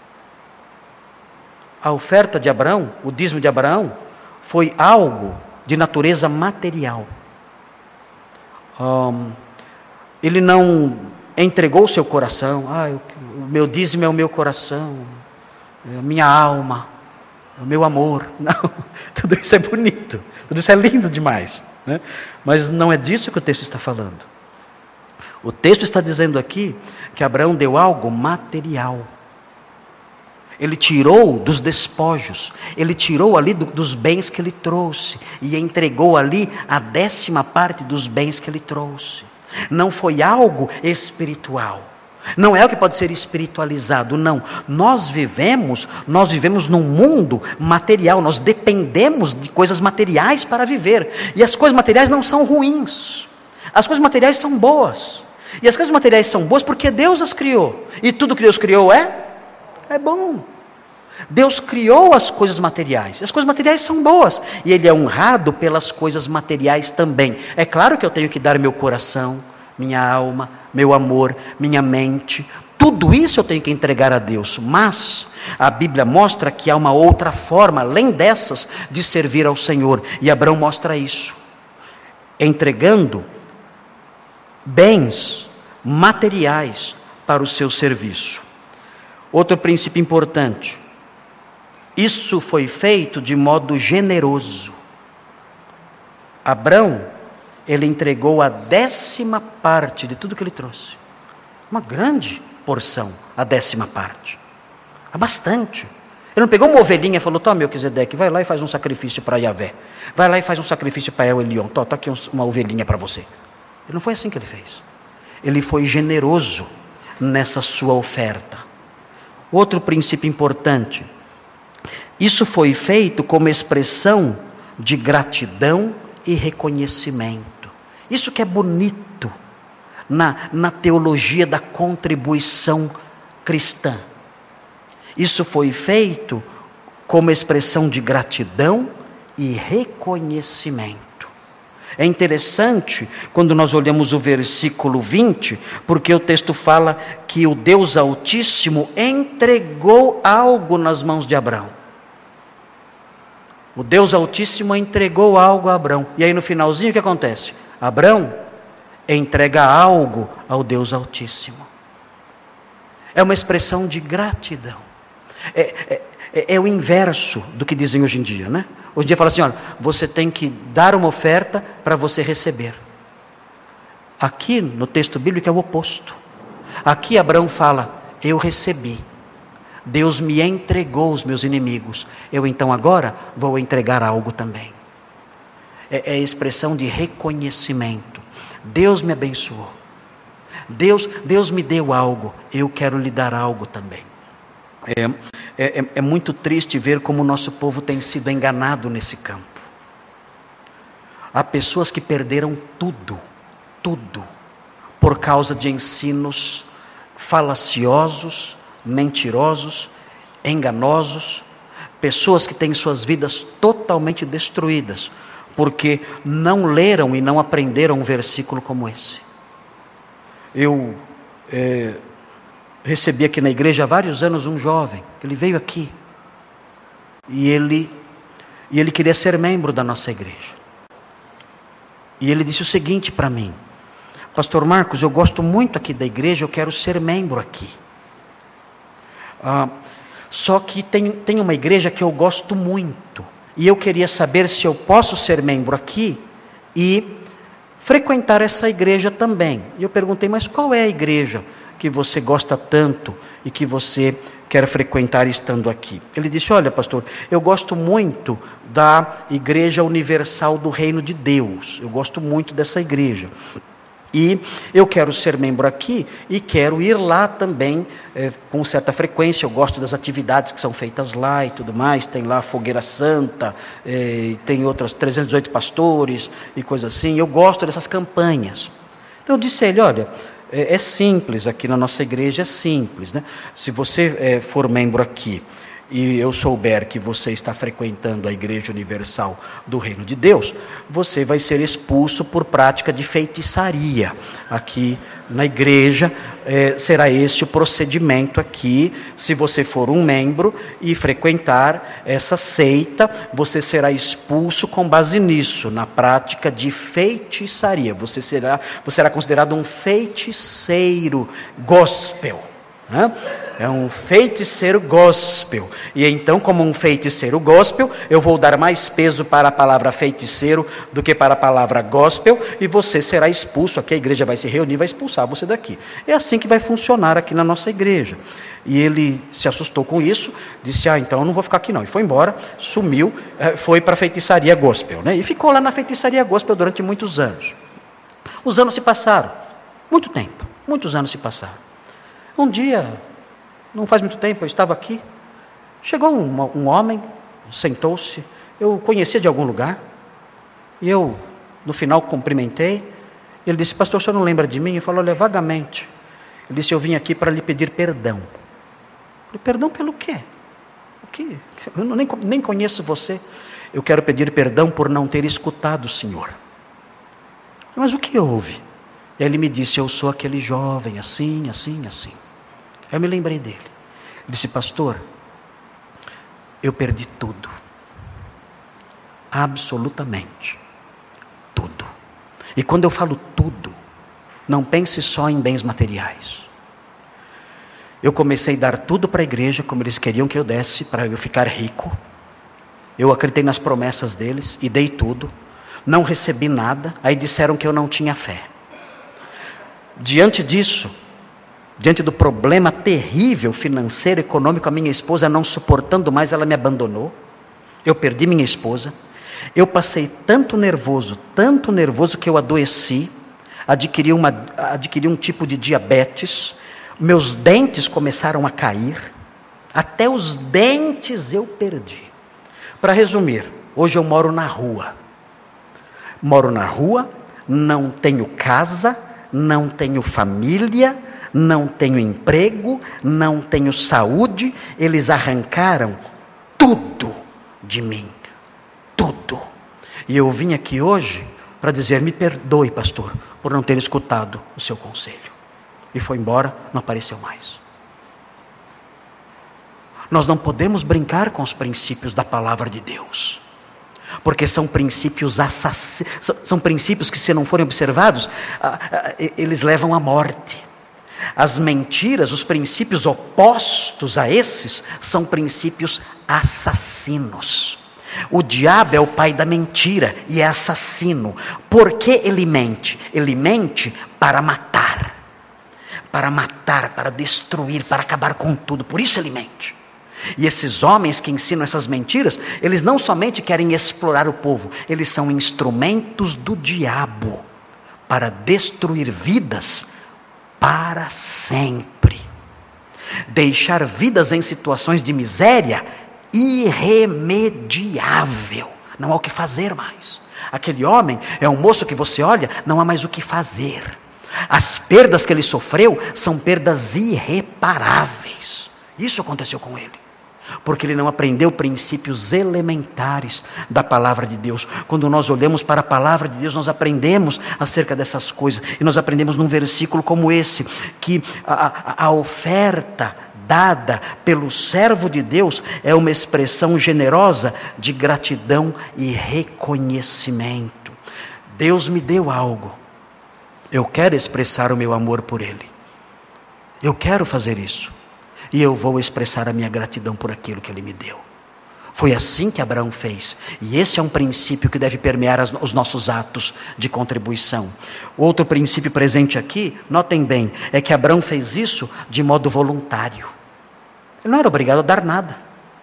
A oferta de Abraão, o dízimo de Abraão, foi algo de natureza material. Um, ele não entregou o seu coração. Ah, eu, o meu dízimo é o meu coração, é a minha alma, é o meu amor. Não, tudo isso é bonito, tudo isso é lindo demais, né? Mas não é disso que o texto está falando. O texto está dizendo aqui que Abraão deu algo material. Ele tirou dos despojos, ele tirou ali do, dos bens que ele trouxe e entregou ali a décima parte dos bens que ele trouxe. Não foi algo espiritual, não é o que pode ser espiritualizado, não. Nós vivemos, nós vivemos num mundo material, nós dependemos de coisas materiais para viver. E as coisas materiais não são ruins, as coisas materiais são boas. E as coisas materiais são boas porque Deus as criou. E tudo que Deus criou é? É bom. Deus criou as coisas materiais. As coisas materiais são boas. E Ele é honrado pelas coisas materiais também. É claro que eu tenho que dar meu coração, minha alma, meu amor, minha mente. Tudo isso eu tenho que entregar a Deus. Mas a Bíblia mostra que há uma outra forma, além dessas, de servir ao Senhor. E Abraão mostra isso. Entregando bens materiais para o seu serviço. Outro princípio importante. Isso foi feito de modo generoso. Abraão, ele entregou a décima parte de tudo que ele trouxe. Uma grande porção, a décima parte. É bastante. Ele não pegou uma ovelhinha e falou: toma, Melquisedeque, vai lá e faz um sacrifício para Yahvé. Vai lá e faz um sacrifício para El Elyon. Está aqui uma ovelhinha para você. Ele não foi assim que ele fez. Ele foi generoso nessa sua oferta. Outro princípio importante. Isso foi feito como expressão de gratidão e reconhecimento. Isso que é bonito na, na teologia da contribuição cristã. Isso foi feito como expressão de gratidão e reconhecimento. É interessante quando nós olhamos o versículo vinte, porque o texto fala que o Deus Altíssimo entregou algo nas mãos de Abraão. O Deus Altíssimo entregou algo a Abraão. E aí no finalzinho o que acontece? Abraão entrega algo ao Deus Altíssimo. É uma expressão de gratidão. É, é, é o inverso do que dizem hoje em dia, né? Hoje em dia fala assim: olha, você tem que dar uma oferta para você receber. Aqui no texto bíblico é o oposto. Aqui Abraão fala: eu recebi. Deus me entregou os meus inimigos. Eu então agora vou entregar algo também. É, é a expressão de reconhecimento. Deus me abençoou. Deus, Deus me deu algo. Eu quero lhe dar algo também. É, é, é muito triste ver como o nosso povo tem sido enganado nesse campo. Há pessoas que perderam tudo, tudo, por causa de ensinos falaciosos, mentirosos, enganosos. Pessoas que têm suas vidas totalmente destruídas, porque não leram e não aprenderam um versículo como esse. Eu... É, recebi aqui na igreja há vários anos um jovem, ele veio aqui, e ele, e ele queria ser membro da nossa igreja. E ele disse o seguinte para mim: pastor Marcos, eu gosto muito aqui da igreja, eu quero ser membro aqui. Ah, só que tem, tem uma igreja que eu gosto muito, e eu queria saber se eu posso ser membro aqui e frequentar essa igreja também. E eu perguntei: mas qual é a igreja que você gosta tanto e que você quer frequentar estando aqui? Ele disse: olha, pastor, eu gosto muito da Igreja Universal do Reino de Deus, eu gosto muito dessa igreja, e eu quero ser membro aqui e quero ir lá também é, com certa frequência. Eu gosto das atividades que são feitas lá e tudo mais. Tem lá a Fogueira Santa, é, tem outras trezentos e dezoito pastores e coisas assim. Eu gosto dessas campanhas. Então eu disse a ele: olha, é, é simples, aqui na nossa igreja é simples, né? Se você é, for membro aqui e eu souber que você está frequentando a Igreja Universal do Reino de Deus, você vai ser expulso por prática de feitiçaria. Aqui na igreja é, será este o procedimento aqui. Se você for um membro e frequentar essa seita, você será expulso com base nisso, na prática de feitiçaria. Você será, você será considerado um feiticeiro gospel. É um feiticeiro gospel. E então, como um feiticeiro gospel, eu vou dar mais peso para a palavra feiticeiro do que para a palavra gospel, e você será expulso. Aqui a igreja vai se reunir, vai expulsar você daqui. É assim que vai funcionar aqui na nossa igreja. E ele se assustou com isso, disse, ah, então eu não vou ficar aqui não. E foi embora, sumiu, foi para a feitiçaria gospel, né? E ficou lá na feitiçaria gospel durante muitos anos. Os anos se passaram, muito tempo, muitos anos se passaram. Um dia, não faz muito tempo, eu estava aqui, chegou um, um homem, sentou-se, eu conhecia de algum lugar, e eu, no final, cumprimentei. Ele disse, pastor, o senhor não lembra de mim? Eu falei, olha, vagamente. Ele disse, eu vim aqui para lhe pedir perdão. Eu falei, perdão pelo quê? O quê? Eu nem, nem conheço você. Eu quero pedir perdão por não ter escutado o senhor. Mas o que houve? E aí ele me disse, eu sou aquele jovem, assim, assim, assim. Eu me lembrei dele. Ele disse, pastor, eu perdi tudo. Absolutamente. Tudo. E quando eu falo tudo, não pense só em bens materiais. Eu comecei a dar tudo para a igreja, como eles queriam que eu desse, para eu ficar rico. Eu acreditei nas promessas deles e dei tudo. Não recebi nada, aí disseram que eu não tinha fé. Diante disso, diante do problema terrível financeiro, econômico, a minha esposa não suportando mais, ela me abandonou. Eu perdi minha esposa. Eu passei tanto nervoso, tanto nervoso que eu adoeci, adquiri, uma, adquiri um tipo de diabetes, meus dentes começaram a cair, até os dentes eu perdi. Para resumir, hoje eu moro na rua. Moro na rua, não tenho casa, não tenho família, não tenho emprego, não tenho saúde. Eles arrancaram tudo de mim, tudo. E eu vim aqui hoje para dizer, me perdoe, pastor, por não ter escutado o seu conselho. E foi embora, não apareceu mais. Nós não podemos brincar com os princípios da palavra de Deus, porque são princípios assassinos, são, são princípios que, se não forem observados, ah, ah, eles levam à morte. As mentiras, os princípios opostos a esses, são princípios assassinos. O diabo é o pai da mentira e é assassino. Por que ele mente? Ele mente para matar, para matar, para destruir, para acabar com tudo. Por isso ele mente. E esses homens que ensinam essas mentiras, eles não somente querem explorar o povo, eles são instrumentos do diabo para destruir vidas para sempre, deixar vidas em situações de miséria irremediável. Não há o que fazer mais. Aquele homem é um moço que você olha, não há mais o que fazer. As perdas que ele sofreu são perdas irreparáveis. Isso aconteceu com ele, porque ele não aprendeu princípios elementares da palavra de Deus. Quando nós olhamos para a palavra de Deus, nós aprendemos acerca dessas coisas. E nós aprendemos num versículo como esse, que a, a, a oferta dada pelo servo de Deus é uma expressão generosa de gratidão e reconhecimento. Deus me deu algo, eu quero expressar o meu amor por Ele. Eu quero fazer isso. E eu vou expressar a minha gratidão por aquilo que Ele me deu. Foi assim que Abraão fez. E esse é um princípio que deve permear as, os nossos atos de contribuição. Outro princípio presente aqui, notem bem, é que Abraão fez isso de modo voluntário. Ele não era obrigado a dar nada.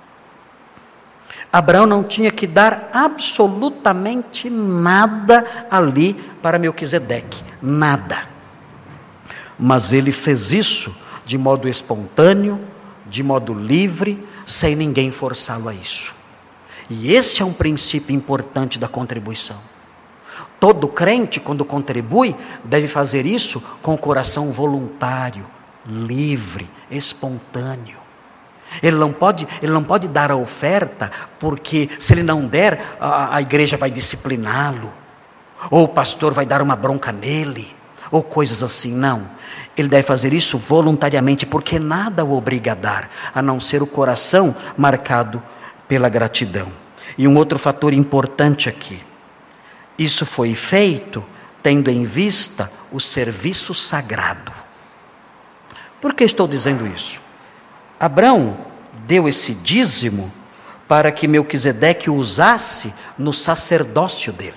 Abraão não tinha que dar absolutamente nada ali para Melquisedeque. Nada. Mas ele fez isso de modo espontâneo, de modo livre, sem ninguém forçá-lo a isso. E esse é um princípio importante da contribuição. Todo crente, quando contribui, deve fazer isso com o coração voluntário, livre, espontâneo. Ele não pode, ele não pode dar a oferta, porque se ele não der, a, a igreja vai discipliná-lo, ou o pastor vai dar uma bronca nele, ou coisas assim. Não, ele deve fazer isso voluntariamente, porque nada o obriga a dar, a não ser o coração marcado pela gratidão. E um outro fator importante aqui, isso foi feito tendo em vista o serviço sagrado. Por que estou dizendo isso? Abraão deu esse dízimo para que Melquisedeque o usasse no sacerdócio dele.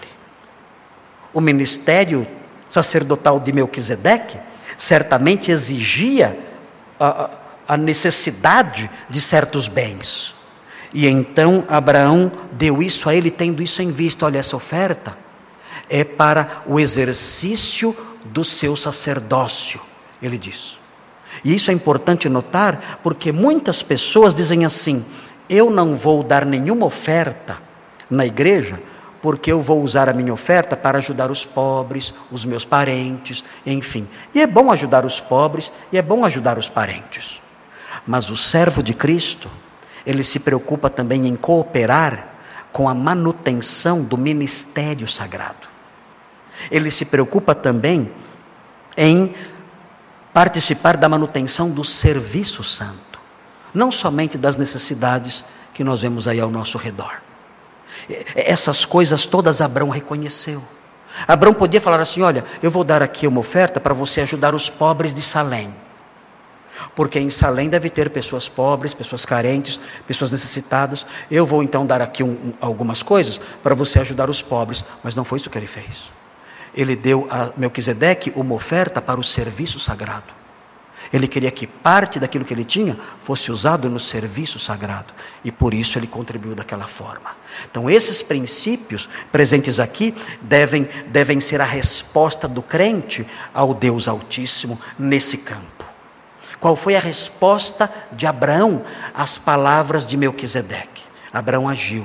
O ministério sacerdotal de Melquisedeque certamente exigia a, a necessidade de certos bens. E então Abraão deu isso a ele, tendo isso em vista. Olha, essa oferta é para o exercício do seu sacerdócio, ele diz. E isso é importante notar, porque muitas pessoas dizem assim: eu não vou dar nenhuma oferta na igreja, porque eu vou usar a minha oferta para ajudar os pobres, os meus parentes, enfim. E é bom ajudar os pobres, e é bom ajudar os parentes. Mas o servo de Cristo, ele se preocupa também em cooperar com a manutenção do ministério sagrado. Ele se preocupa também em participar da manutenção do serviço santo, não somente das necessidades que nós vemos aí ao nosso redor. Essas coisas todas Abraão reconheceu. Abraão podia falar assim: olha, eu vou dar aqui uma oferta para você ajudar os pobres de Salém, porque em Salém deve ter pessoas pobres, pessoas carentes, pessoas necessitadas. Eu vou então dar aqui um, um, algumas coisas para você ajudar os pobres. Mas não foi isso que ele fez. Ele deu a Melquisedeque uma oferta para o serviço sagrado. Ele queria que parte daquilo que ele tinha fosse usado no serviço sagrado. E por isso ele contribuiu daquela forma. Então esses princípios presentes aqui devem, devem ser a resposta do crente ao Deus Altíssimo nesse campo. Qual foi a resposta de Abraão às palavras de Melquisedeque? Abraão agiu.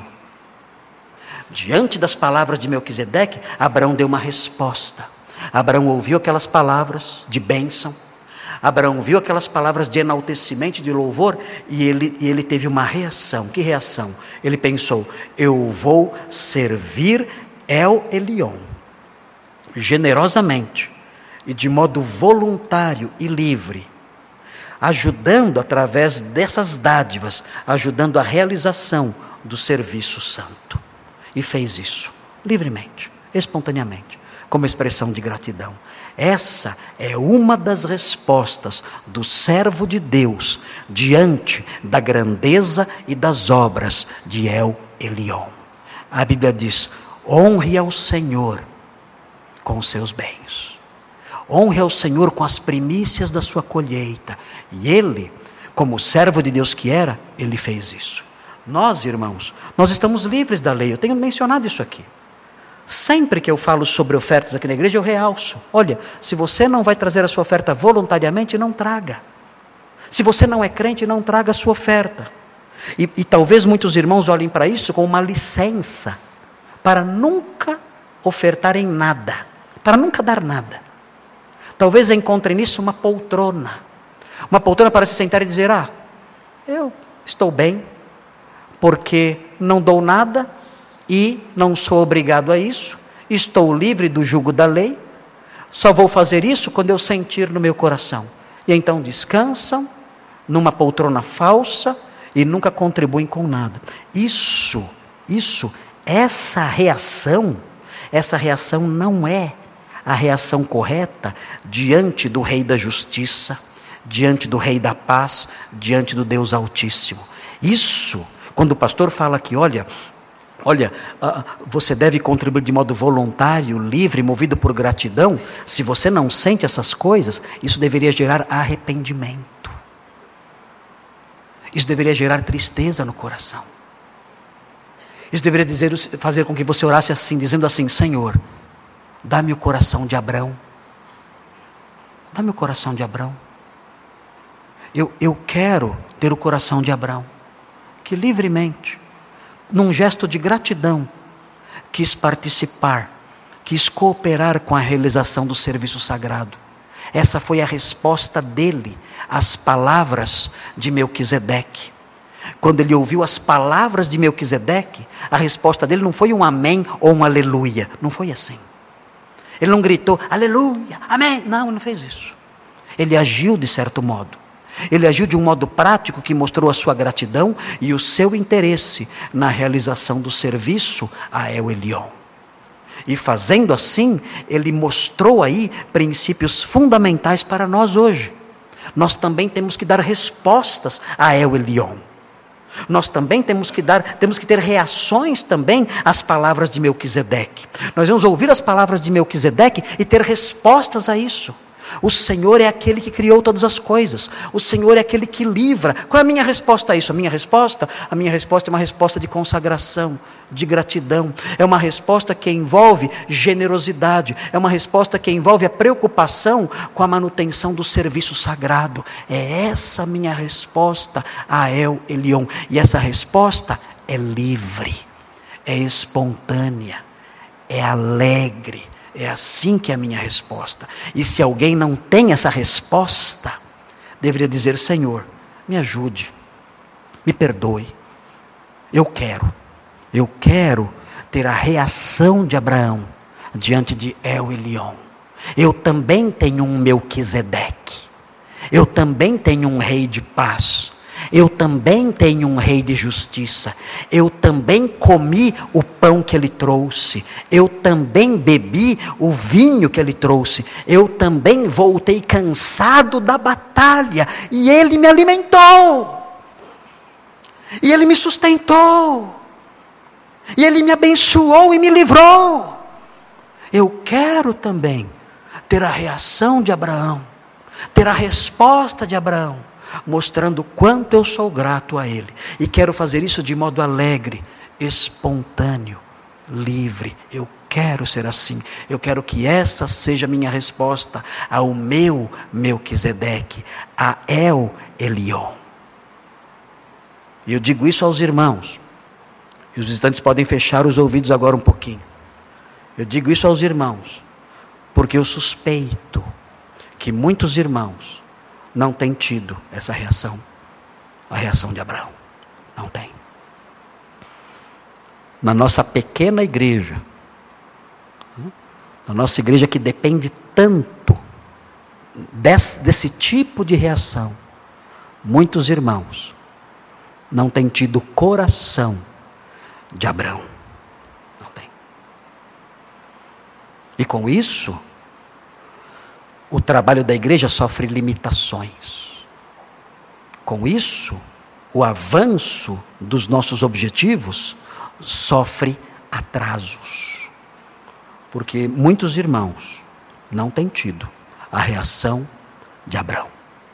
Diante das palavras de Melquisedeque, Abraão deu uma resposta. Abraão ouviu aquelas palavras de bênção. Abraão viu aquelas palavras de enaltecimento, de louvor, e ele, e ele teve uma reação. Que reação? Ele pensou: eu vou servir El Elyon, generosamente, e de modo voluntário e livre, ajudando através dessas dádivas, ajudando a realização do serviço santo. E fez isso, livremente, espontaneamente, como expressão de gratidão. Essa é uma das respostas do servo de Deus diante da grandeza e das obras de El Elyon. A Bíblia diz: honre ao Senhor com os seus bens. Honre ao Senhor com as primícias da sua colheita. E ele, como servo de Deus que era, ele fez isso. Nós, irmãos, nós estamos livres da lei. Eu tenho mencionado isso aqui. Sempre que eu falo sobre ofertas aqui na igreja, eu realço: olha, se você não vai trazer a sua oferta voluntariamente, não traga. Se você não é crente, não traga a sua oferta. E, e talvez muitos irmãos olhem para isso como uma licença para nunca ofertarem nada, para nunca dar nada. Talvez encontrem nisso uma poltrona, uma poltrona para se sentar e dizer: ah, eu estou bem, porque não dou nada e não sou obrigado a isso, estou livre do jugo da lei, só vou fazer isso quando eu sentir no meu coração. E então descansam numa poltrona falsa e nunca contribuem com nada. Isso, isso, essa reação, essa reação não é a reação correta diante do Rei da Justiça, diante do Rei da Paz, diante do Deus Altíssimo. Isso, quando o pastor fala que, olha, olha, você deve contribuir de modo voluntário, livre, movido por gratidão. Se você não sente essas coisas, isso deveria gerar arrependimento. Isso deveria gerar tristeza no coração. Isso deveria dizer, fazer com que você orasse assim, dizendo assim: Senhor, dá-me o coração de Abraão. Dá-me o coração de Abraão. Eu, eu quero ter o coração de Abraão, que livremente, num gesto de gratidão, quis participar, quis cooperar com a realização do serviço sagrado. Essa foi a resposta dele às palavras de Melquisedeque. Quando ele ouviu as palavras de Melquisedeque, a resposta dele não foi um amém ou um aleluia. Não foi assim. Ele não gritou, aleluia, amém. Não, ele não fez isso. Ele agiu de certo modo. Ele agiu de um modo prático que mostrou a sua gratidão e o seu interesse na realização do serviço a El Elyon. E fazendo assim, ele mostrou aí princípios fundamentais para nós hoje. Nós também temos que dar respostas a El Elyon. Nós também temos que dar, temos que ter reações também às palavras de Melquisedeque. Nós vamos ouvir as palavras de Melquisedeque e ter respostas a isso. O Senhor é aquele que criou todas as coisas. O Senhor é aquele que livra. Qual é a minha resposta a isso? A minha resposta? A minha resposta é uma resposta de consagração, de gratidão. É uma resposta que envolve generosidade. É uma resposta que envolve a preocupação com a manutenção do serviço sagrado. É essa a minha resposta a El Elyon. E essa resposta é livre, é espontânea, é alegre. É assim que é a minha resposta. E se alguém não tem essa resposta, deveria dizer, Senhor, me ajude, me perdoe. Eu quero, eu quero ter a reação de Abraão diante de El Elyon. Eu também tenho um Melquisedeque. Eu também tenho um rei de paz. Eu também tenho um rei de justiça. Eu também comi o pão que ele trouxe. Eu também bebi o vinho que ele trouxe. Eu também voltei cansado da batalha. E ele me alimentou. E ele me sustentou. E ele me abençoou e me livrou. Eu quero também ter a reação de Abraão. Ter a resposta de Abraão. Mostrando quanto eu sou grato a Ele. E quero fazer isso de modo alegre, espontâneo, livre. Eu quero ser assim. Eu quero que essa seja a minha resposta ao meu Melquisedeque, a El Elyon. E eu digo isso aos irmãos. E os visitantes podem fechar os ouvidos agora um pouquinho. Eu digo isso aos irmãos, porque eu suspeito que muitos irmãos não tem tido essa reação, a reação de Abraão. Não tem. Na nossa pequena igreja, na nossa igreja que depende tanto desse, desse tipo de reação, muitos irmãos não têm tido o coração de Abraão. Não tem. E com isso, o trabalho da igreja sofre limitações. Com isso, o avanço dos nossos objetivos sofre atrasos. Porque muitos irmãos não têm tido a reação de Abraão.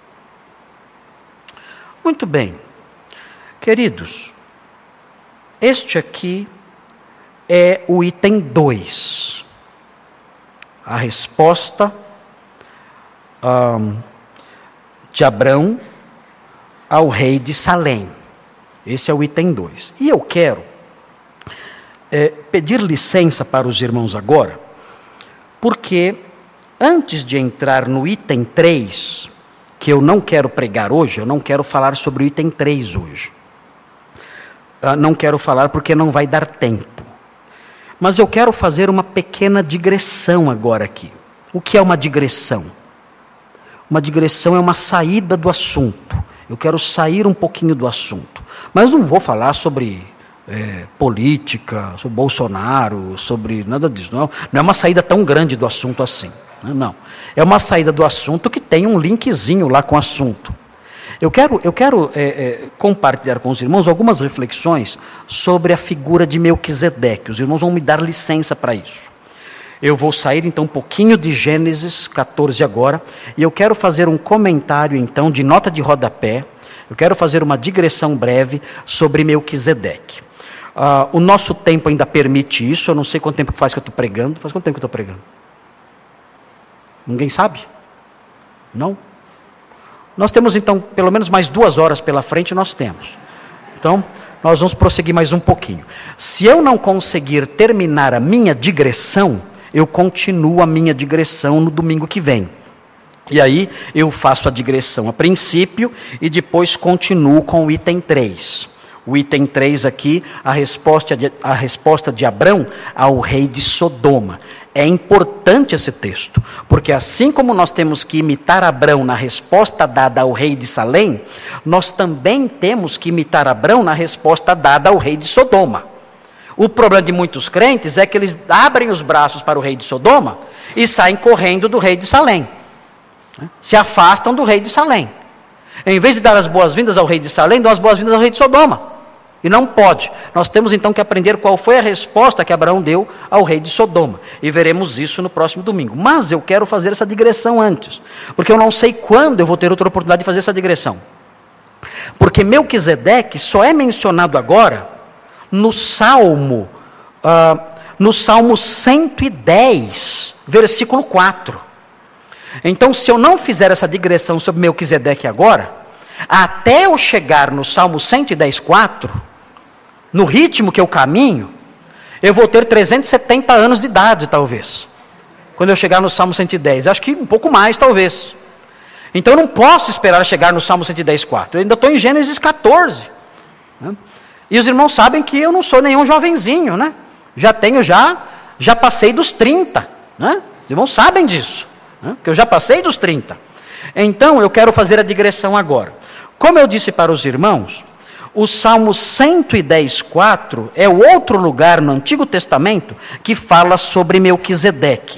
Muito bem. Queridos, este aqui é o item dois. A resposta Um, de Abrão ao rei de Salém. Esse é o item dois. E eu quero é, pedir licença para os irmãos agora, porque antes de entrar no item três, que eu não quero pregar hoje, eu não quero falar sobre o item três hoje. Uh, não quero falar porque não vai dar tempo. Mas eu quero fazer uma pequena digressão agora aqui. O que é uma digressão? Uma digressão é uma saída do assunto. Eu quero sair um pouquinho do assunto. Mas não vou falar sobre é, política, sobre Bolsonaro, sobre nada disso. Não, não é uma saída tão grande do assunto assim. Não. É uma saída do assunto que tem um linkzinho lá com o assunto. Eu quero, eu quero é, é, compartilhar com os irmãos algumas reflexões sobre a figura de Melquisedeque. Os irmãos vão me dar licença para isso. Eu vou sair então um pouquinho de Gênesis catorze agora, e eu quero fazer um comentário então de nota de rodapé, eu quero fazer uma digressão breve sobre Melquisedeque. Uh, o nosso tempo ainda permite isso, eu não sei quanto tempo faz que eu estou pregando, faz quanto tempo que eu estou pregando? Ninguém sabe? Não? Nós temos então pelo menos mais duas horas pela frente, nós temos. Então, nós vamos prosseguir mais um pouquinho. Se eu não conseguir terminar a minha digressão, eu continuo a minha digressão no domingo que vem. E aí eu faço a digressão a princípio e depois continuo com o item três. O item três aqui, a resposta de, a resposta de Abrão ao rei de Sodoma. É importante esse texto, porque assim como nós temos que imitar Abrão na resposta dada ao rei de Salém, nós também temos que imitar Abrão na resposta dada ao rei de Sodoma. O problema de muitos crentes é que eles abrem os braços para o rei de Sodoma e saem correndo do rei de Salém. Se afastam do rei de Salém. Em vez de dar as boas-vindas ao rei de Salém, dão as boas-vindas ao rei de Sodoma. E não pode. Nós temos então que aprender qual foi a resposta que Abraão deu ao rei de Sodoma. E veremos isso no próximo domingo. Mas eu quero fazer essa digressão antes. Porque eu não sei quando eu vou ter outra oportunidade de fazer essa digressão. Porque Melquisedeque só é mencionado agora no Salmo, uh, no Salmo cento e dez, versículo quatro. Então, se eu não fizer essa digressão sobre Melquisedeque agora, até eu chegar no Salmo cento e dez, quatro, no ritmo que eu caminho, eu vou ter trezentos e setenta anos de idade, talvez. Quando eu chegar no Salmo cento e dez, acho que um pouco mais, talvez. Então, eu não posso esperar chegar no Salmo cento e dez, quatro. Eu ainda estou em Gênesis catorze. Né? E os irmãos sabem que eu não sou nenhum jovenzinho, né? Já tenho, já, já passei dos trinta. Né? Os irmãos sabem disso. Né? Que eu já passei dos trinta. Então, eu quero fazer a digressão agora. Como eu disse para os irmãos, o Salmo cento e dez, quatro é o outro lugar no Antigo Testamento que fala sobre Melquisedeque.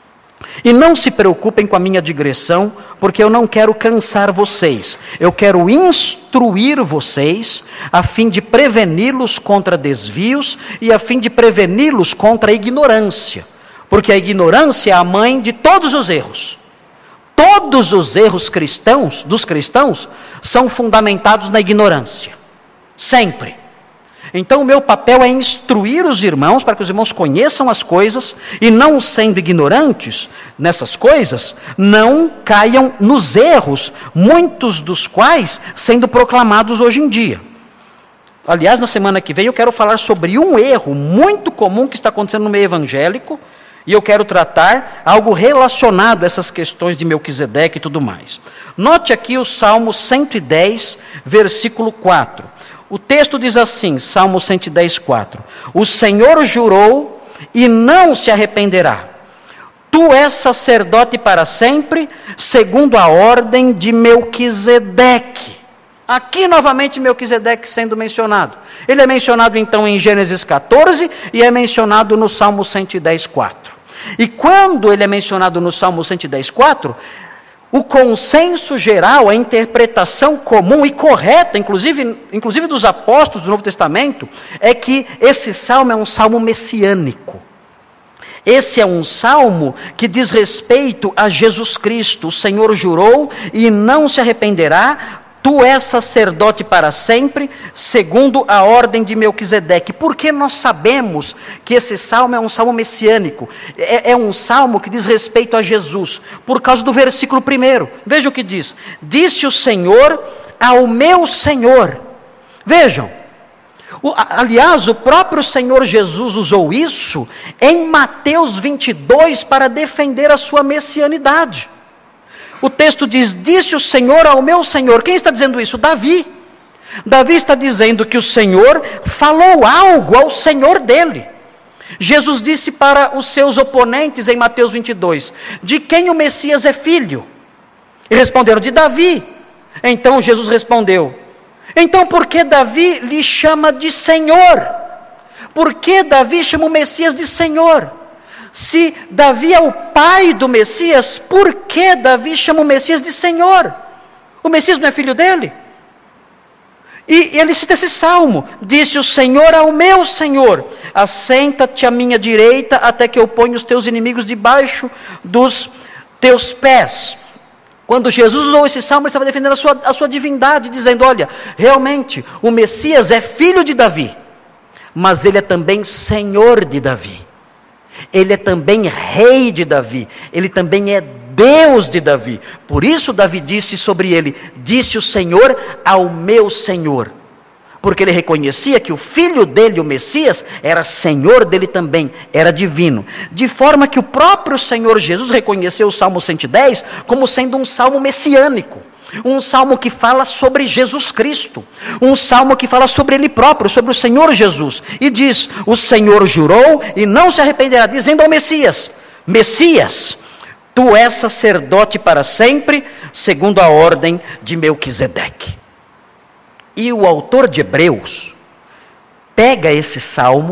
E não se preocupem com a minha digressão, porque eu não quero cansar vocês. Eu quero instruir vocês, a fim de preveni-los contra desvios e a fim de preveni-los contra a ignorância. Porque a ignorância é a mãe de todos os erros. Todos os erros cristãos, dos cristãos, são fundamentados na ignorância. Sempre. Então o meu papel é instruir os irmãos, para que os irmãos conheçam as coisas, e não sendo ignorantes nessas coisas, não caiam nos erros, muitos dos quais sendo proclamados hoje em dia. Aliás, na semana que vem eu quero falar sobre um erro muito comum que está acontecendo no meio evangélico, e eu quero tratar algo relacionado a essas questões de Melquisedeque e tudo mais. Note aqui o Salmo cento e dez, versículo quatro. O texto diz assim, Salmo cento e dez, quatro. O Senhor jurou e não se arrependerá. Tu és sacerdote para sempre, segundo a ordem de Melquisedeque. Aqui novamente Melquisedeque sendo mencionado. Ele é mencionado então em Gênesis catorze e é mencionado no Salmo cento e dez, quatro. E quando ele é mencionado no Salmo cento e dez, quatro, o consenso geral, a interpretação comum e correta, inclusive, inclusive dos apóstolos do Novo Testamento, é que esse salmo é um salmo messiânico. Esse é um salmo que diz respeito a Jesus Cristo. O Senhor jurou e não se arrependerá. Tu és sacerdote para sempre, segundo a ordem de Melquisedeque. Porque nós sabemos que esse salmo é um salmo messiânico. É, é um salmo que diz respeito a Jesus. Por causa do versículo primeiro. Veja o que diz. Disse o Senhor ao meu Senhor. Vejam. O, aliás, o próprio Senhor Jesus usou isso em Mateus vinte e dois para defender a sua messianidade. O texto diz, disse o Senhor ao meu Senhor. Quem está dizendo isso? Davi. Davi está dizendo que o Senhor falou algo ao Senhor dele. Jesus disse para os seus oponentes em Mateus vinte e dois, de quem o Messias é filho? E responderam, de Davi. Então Jesus respondeu, então por que Davi lhe chama de Senhor? Por que Davi chama o Messias de Senhor? Se Davi é o pai do Messias, por que Davi chama o Messias de Senhor? O Messias não é filho dele? E ele cita esse salmo, disse o Senhor ao meu Senhor, assenta-te à minha direita, até que eu ponha os teus inimigos debaixo dos teus pés. Quando Jesus usou esse salmo, ele estava defendendo a sua, a sua divindade, dizendo, olha, realmente, o Messias é filho de Davi, mas ele é também Senhor de Davi. Ele é também rei de Davi, ele também é Deus de Davi. Por isso Davi disse sobre ele, disse o Senhor ao meu Senhor. porque ele reconhecia que o filho dele, o Messias, era Senhor dele também, era divino. De forma que o próprio Senhor Jesus reconheceu o Salmo cento e dez como sendo um salmo messiânico. Um salmo que fala sobre Jesus Cristo. Um salmo que fala sobre ele próprio, sobre o Senhor Jesus. E diz, o Senhor jurou e não se arrependerá, dizendo ao Messias, Messias, tu és sacerdote para sempre, segundo a ordem de Melquisedeque. E o autor de Hebreus pega esse salmo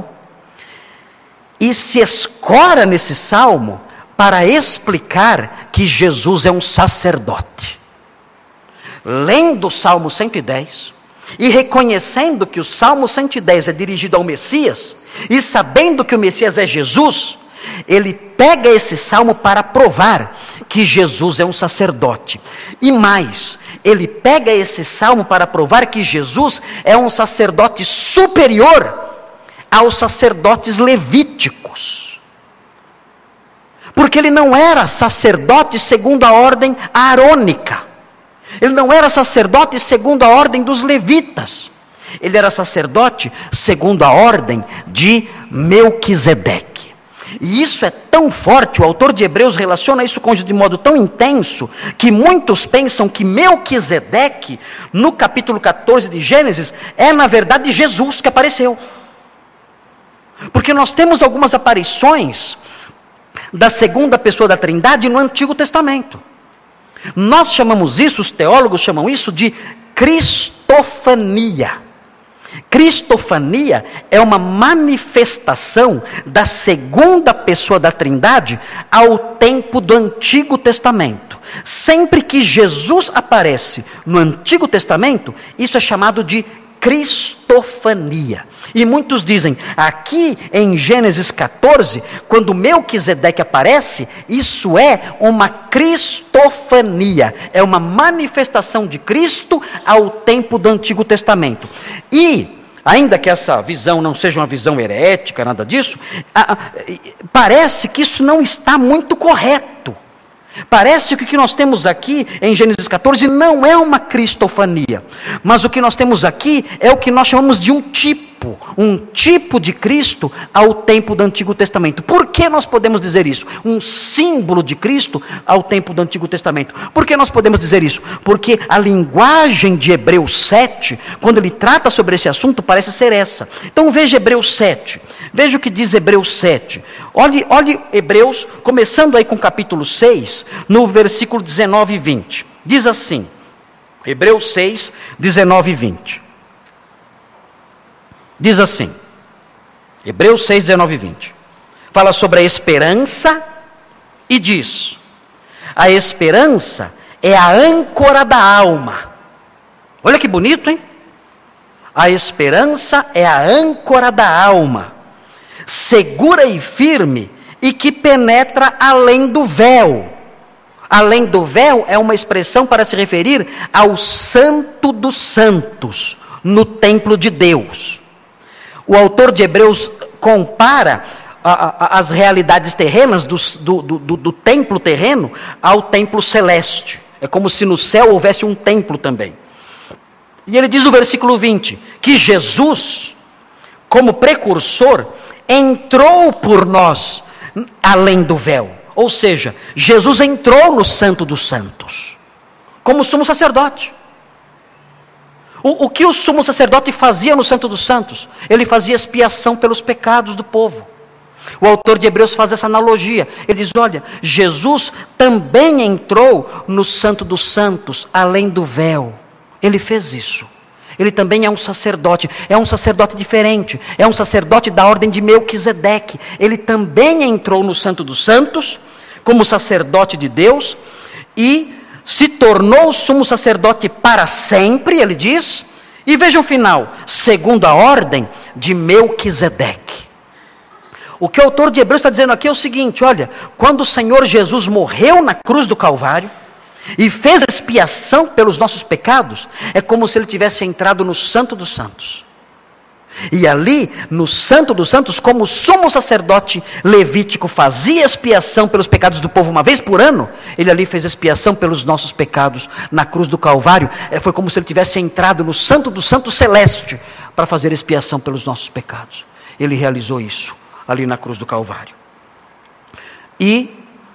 e se escora nesse salmo para explicar que Jesus é um sacerdote. Lendo o Salmo cento e dez e reconhecendo que o Salmo cento e dez é dirigido ao Messias e sabendo que o Messias é Jesus, ele pega esse salmo para provar que Jesus é um sacerdote. E mais, ele pega esse salmo para provar que Jesus é um sacerdote superior aos sacerdotes levíticos. Porque ele não era sacerdote segundo a ordem aarônica. Ele não era sacerdote segundo a ordem dos levitas. Ele era sacerdote segundo a ordem de Melquisedeque. E isso é tão forte, o autor de Hebreus relaciona isso com de modo tão intenso, que muitos pensam que Melquisedeque, no capítulo catorze de Gênesis, é na verdade Jesus que apareceu. Porque nós temos algumas aparições da segunda pessoa da Trindade no Antigo Testamento. Nós chamamos isso, os teólogos chamam isso de cristofania. Cristofania é uma manifestação da segunda pessoa da Trindade ao tempo do Antigo Testamento. Sempre que Jesus aparece no Antigo Testamento, isso é chamado de cristofania. E muitos dizem, aqui em Gênesis catorze, quando Melquisedeque aparece, isso é uma cristofania, é uma manifestação de Cristo ao tempo do Antigo Testamento. E, ainda que essa visão não seja uma visão herética, nada disso, parece que isso não está muito correto. Parece que o que nós temos aqui em Gênesis catorze não é uma cristofania, mas o que nós temos aqui é o que nós chamamos de um tipo, um tipo de Cristo ao tempo do Antigo Testamento. Por que nós podemos dizer isso? Um símbolo de Cristo ao tempo do Antigo Testamento. Por que nós podemos dizer isso? Porque a linguagem de Hebreus sete, quando ele trata sobre esse assunto, parece ser essa. Então veja Hebreus sete, veja o que diz Hebreus sete. Olhe, olhe Hebreus, começando aí com o capítulo seis, no versículo dezenove e vinte. Diz assim, Hebreus seis, dezenove e vinte. Diz assim, Hebreus seis, dezenove e vinte. Fala sobre a esperança e diz, a esperança é a âncora da alma. Olha que bonito, hein? A esperança é a âncora da alma, segura e firme, e que penetra além do véu. Além do véu é uma expressão para se referir ao Santo dos Santos, no templo de Deus. O autor de Hebreus compara a, a, as realidades terrenas do, do, do, do templo terreno ao templo celeste. É como se no céu houvesse um templo também. E ele diz no versículo vinte, que Jesus, como precursor, entrou por nós além do véu. Ou seja, Jesus entrou no Santo dos Santos, como sumo sacerdote. O, o que o sumo sacerdote fazia no Santo dos Santos? Ele fazia expiação pelos pecados do povo. O autor de Hebreus faz essa analogia. Ele diz, olha, Jesus também entrou no Santo dos Santos, além do véu. Ele fez isso. Ele também é um sacerdote, é um sacerdote diferente, é um sacerdote da ordem de Melquisedeque. Ele também entrou no Santo dos Santos, como sacerdote de Deus, e se tornou sumo sacerdote para sempre, ele diz, e veja o final, segundo a ordem de Melquisedeque. O que o autor de Hebreus está dizendo aqui é o seguinte, olha, quando o Senhor Jesus morreu na cruz do Calvário, e fez expiação pelos nossos pecados, é como se ele tivesse entrado no Santo dos Santos. E ali, no Santo dos Santos, como o sumo sacerdote levítico fazia expiação pelos pecados do povo uma vez por ano, ele ali fez expiação pelos nossos pecados na cruz do Calvário. Foi como se ele tivesse entrado no Santo dos Santos celeste, para fazer expiação pelos nossos pecados. Ele realizou isso ali na cruz do Calvário. E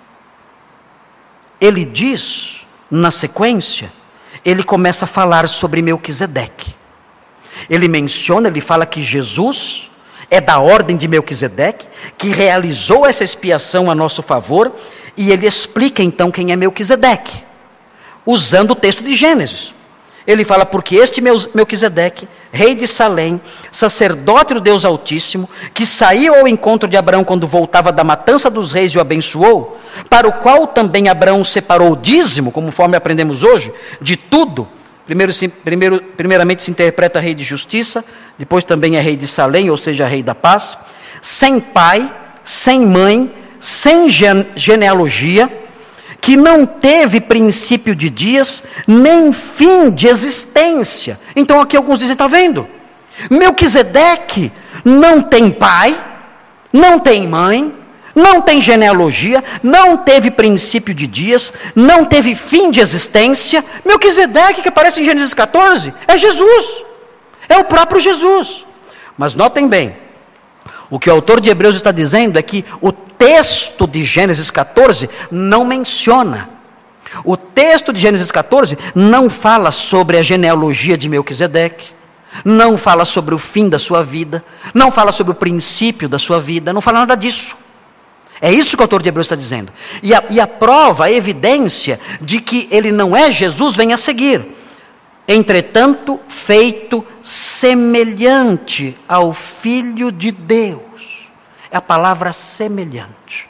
ele diz, na sequência, ele começa a falar sobre Melquisedeque. Ele menciona, ele fala que Jesus é da ordem de Melquisedeque, que realizou essa expiação a nosso favor, e ele explica então quem é Melquisedeque, usando o texto de Gênesis. Ele fala, porque este Melquisedeque, rei de Salém, sacerdote do Deus Altíssimo, que saiu ao encontro de Abraão quando voltava da matança dos reis e o abençoou, para o qual também Abraão separou o dízimo, conforme aprendemos hoje, de tudo. Primeiro, primeiro, primeiramente se interpreta rei de justiça, depois também é rei de Salém, ou seja, rei da paz, sem pai, sem mãe, sem genealogia, que não teve princípio de dias, nem fim de existência. Então aqui alguns dizem, está vendo? Melquisedeque não tem pai, não tem mãe, não tem genealogia, não teve princípio de dias, não teve fim de existência. Melquisedeque, que aparece em Gênesis catorze, é Jesus, é o próprio Jesus. Mas notem bem, o que o autor de Hebreus está dizendo é que o texto de Gênesis catorze não menciona. O texto de Gênesis catorze não fala sobre a genealogia de Melquisedeque, não fala sobre o fim da sua vida, não fala sobre o princípio da sua vida, não fala nada disso. É isso que o autor de Hebreus está dizendo. E a, e a prova, a evidência de que ele não é Jesus vem a seguir. Entretanto, feito semelhante ao Filho de Deus. É a palavra semelhante.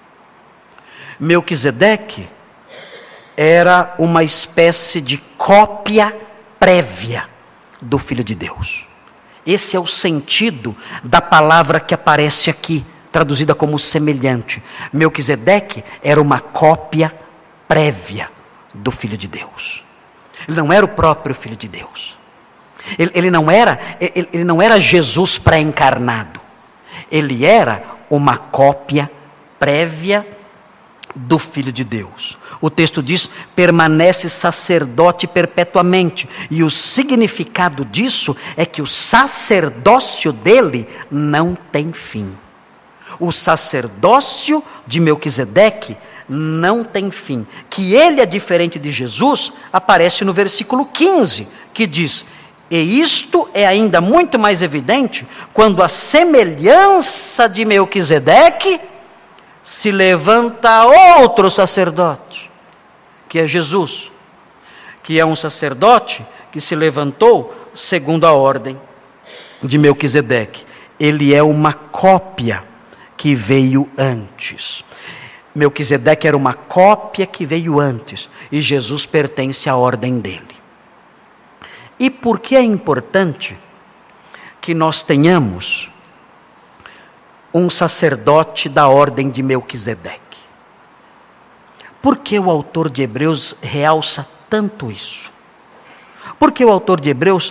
Melquisedeque era uma espécie de cópia prévia do Filho de Deus. Esse é o sentido da palavra que aparece aqui, traduzida como semelhante. Melquisedeque era uma cópia prévia do Filho de Deus. Ele não era o próprio Filho de Deus. Ele, ele, não, era, ele, ele não era Jesus pré-encarnado. Ele era uma cópia prévia do Filho de Deus. O texto diz, permanece sacerdote perpetuamente. E o significado disso é que o sacerdócio dele não tem fim. O sacerdócio de Melquisedeque não tem fim. Que ele é diferente de Jesus, aparece no versículo quinze, que diz, e isto é ainda muito mais evidente quando a semelhança de Melquisedeque se levanta outro sacerdote, que é Jesus, que é um sacerdote que se levantou segundo a ordem de Melquisedeque. Ele é uma cópia que veio antes. Melquisedeque era uma cópia que veio antes, e Jesus pertence à ordem dele. E por que é importante que nós tenhamos um sacerdote da ordem de Melquisedeque? Por que o autor de Hebreus realça tanto isso? Por que o autor de Hebreus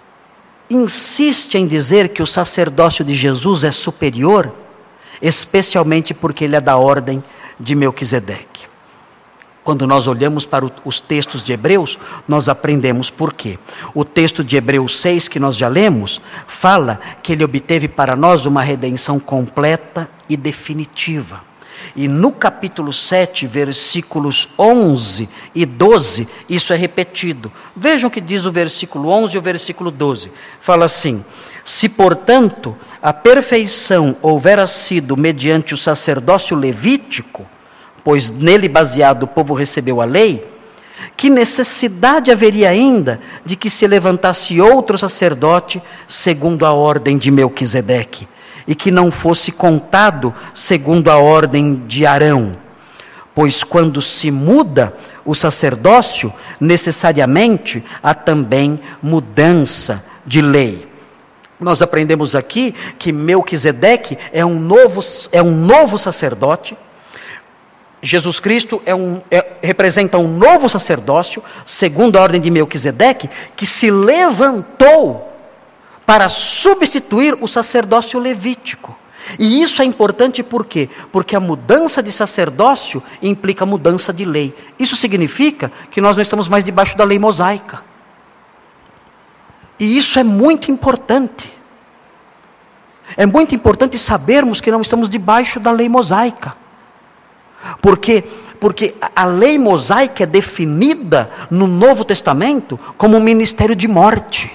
insiste em dizer que o sacerdócio de Jesus é superior, especialmente porque ele é da ordem de Melquisedeque? Quando nós olhamos para os textos de Hebreus, nós aprendemos por quê. O texto de Hebreus seis, que nós já lemos, fala que ele obteve para nós uma redenção completa e definitiva. E no capítulo sete, versículos onze e doze, isso é repetido. Vejam o que diz o versículo onze e o versículo doze. Fala assim, se portanto a perfeição houvera sido mediante o sacerdócio levítico, pois nele baseado o povo recebeu a lei, que necessidade haveria ainda de que se levantasse outro sacerdote segundo a ordem de Melquisedeque, e que não fosse contado segundo a ordem de Arão? Pois quando se muda o sacerdócio, necessariamente há também mudança de lei. Nós aprendemos aqui que Melquisedeque é um novo, é um novo sacerdote. Jesus Cristo é um, é, representa um novo sacerdócio, segundo a ordem de Melquisedeque, que se levantou para substituir o sacerdócio levítico. E isso é importante por quê? Porque a mudança de sacerdócio implica mudança de lei. Isso significa que nós não estamos mais debaixo da lei mosaica. E isso é muito importante. É muito importante sabermos que não estamos debaixo da lei mosaica. Porque, porque a lei mosaica é definida no Novo Testamento como um ministério de morte.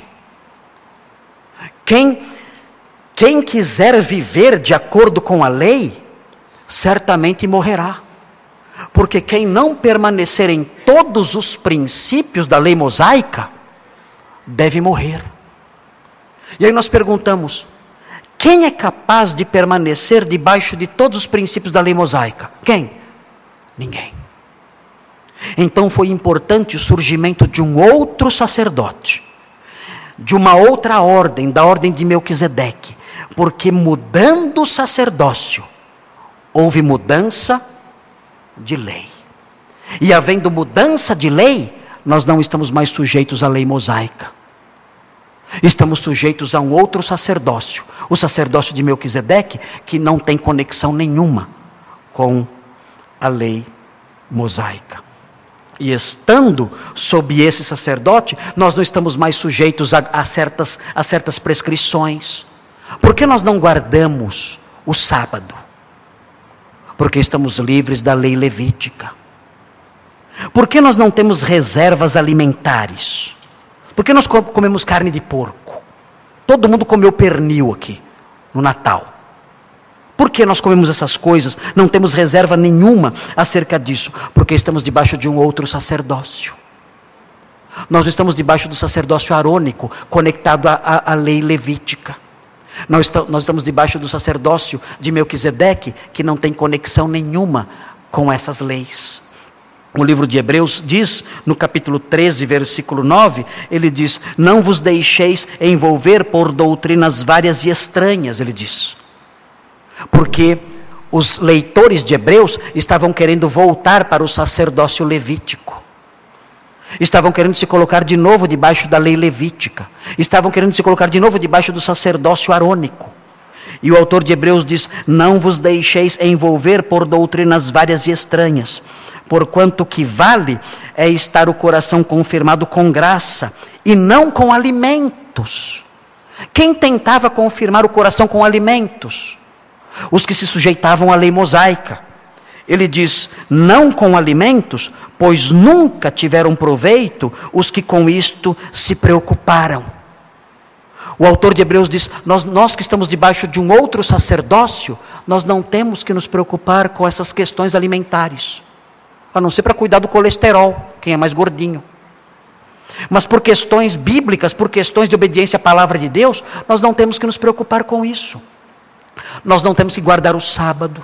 Quem, quem quiser viver de acordo com a lei, certamente morrerá. Porque quem não permanecer em todos os princípios da lei mosaica, deve morrer. E aí nós perguntamos, quem é capaz de permanecer debaixo de todos os princípios da lei mosaica? Quem? Ninguém. Então foi importante o surgimento de um outro sacerdote, de uma outra ordem, da ordem de Melquisedeque, porque mudando o sacerdócio, houve mudança de lei. E havendo mudança de lei, nós não estamos mais sujeitos à lei mosaica. Estamos sujeitos a um outro sacerdócio, o sacerdócio de Melquisedeque, que não tem conexão nenhuma com a lei mosaica. E estando sob esse sacerdote, nós não estamos mais sujeitos a, a, certas, a certas prescrições. Por que nós não guardamos o sábado? Porque estamos livres da lei levítica. Por que nós não temos reservas alimentares? Por que nós comemos carne de porco? Todo mundo comeu pernil aqui, no Natal. Por que nós comemos essas coisas? Não temos reserva nenhuma acerca disso. Porque estamos debaixo de um outro sacerdócio. Nós estamos debaixo do sacerdócio arônico, conectado à lei levítica. Nós estamos, nós estamos debaixo do sacerdócio de Melquisedeque, que não tem conexão nenhuma com essas leis. O livro de Hebreus diz, no capítulo treze, versículo nove, ele diz, não vos deixeis envolver por doutrinas várias e estranhas, ele diz. Porque os leitores de Hebreus estavam querendo voltar para o sacerdócio levítico. Estavam querendo se colocar de novo debaixo da lei levítica. Estavam querendo se colocar de novo debaixo do sacerdócio arônico. E o autor de Hebreus diz, não vos deixeis envolver por doutrinas várias e estranhas, porquanto que vale é estar o coração confirmado com graça, e não com alimentos. Quem tentava confirmar o coração com alimentos? Os que se sujeitavam à lei mosaica. Ele diz, não com alimentos, pois nunca tiveram proveito os que com isto se preocuparam. O autor de Hebreus diz, nós, nós que estamos debaixo de um outro sacerdócio, nós não temos que nos preocupar com essas questões alimentares. A não ser para cuidar do colesterol, quem é mais gordinho. Mas por questões bíblicas, por questões de obediência à palavra de Deus, nós não temos que nos preocupar com isso. Nós não temos que guardar o sábado.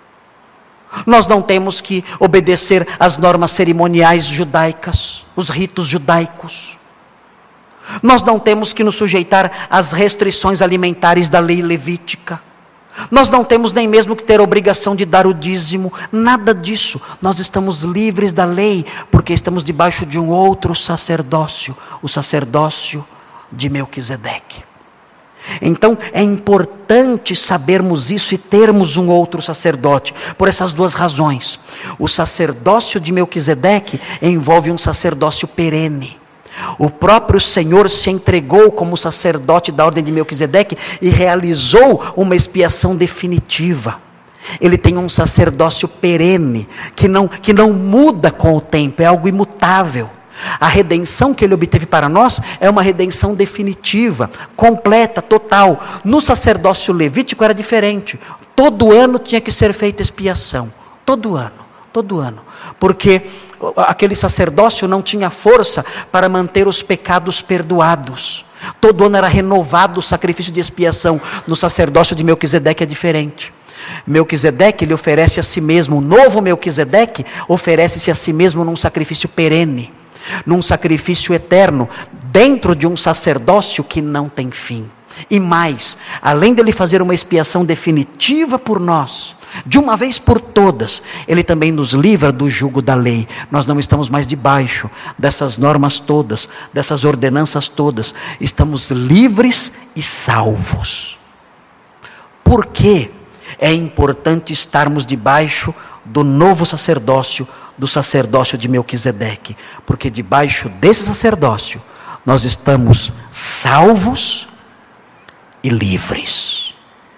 Nós não temos que obedecer às normas cerimoniais judaicas, os ritos judaicos. Nós não temos que nos sujeitar às restrições alimentares da lei levítica. Nós não temos nem mesmo que ter a obrigação de dar o dízimo, nada disso. Nós estamos livres da lei, porque estamos debaixo de um outro sacerdócio, o sacerdócio de Melquisedeque. Então é importante sabermos isso e termos um outro sacerdote, por essas duas razões. O sacerdócio de Melquisedeque envolve um sacerdócio perene. O próprio Senhor se entregou como sacerdote da ordem de Melquisedeque e realizou uma expiação definitiva. Ele tem um sacerdócio perene, que não, que não muda com o tempo, é algo imutável. A redenção que ele obteve para nós é uma redenção definitiva, completa, total. No sacerdócio levítico era diferente. Todo ano tinha que ser feita expiação. Todo ano, todo ano. Porque aquele sacerdócio não tinha força para manter os pecados perdoados. Todo ano era renovado o sacrifício de expiação. No sacerdócio de Melquisedeque é diferente. Melquisedeque, ele oferece a si mesmo, o novo Melquisedeque oferece-se a si mesmo num sacrifício perene, num sacrifício eterno, dentro de um sacerdócio que não tem fim. E mais, além dele fazer uma expiação definitiva por nós, de uma vez por todas, ele também nos livra do jugo da lei. Nós não estamos mais debaixo dessas normas todas, dessas ordenanças todas. Estamos livres e salvos. Por que é importante estarmos debaixo do novo sacerdócio, do sacerdócio de Melquisedeque? Porque debaixo desse sacerdócio, nós estamos salvos e livres.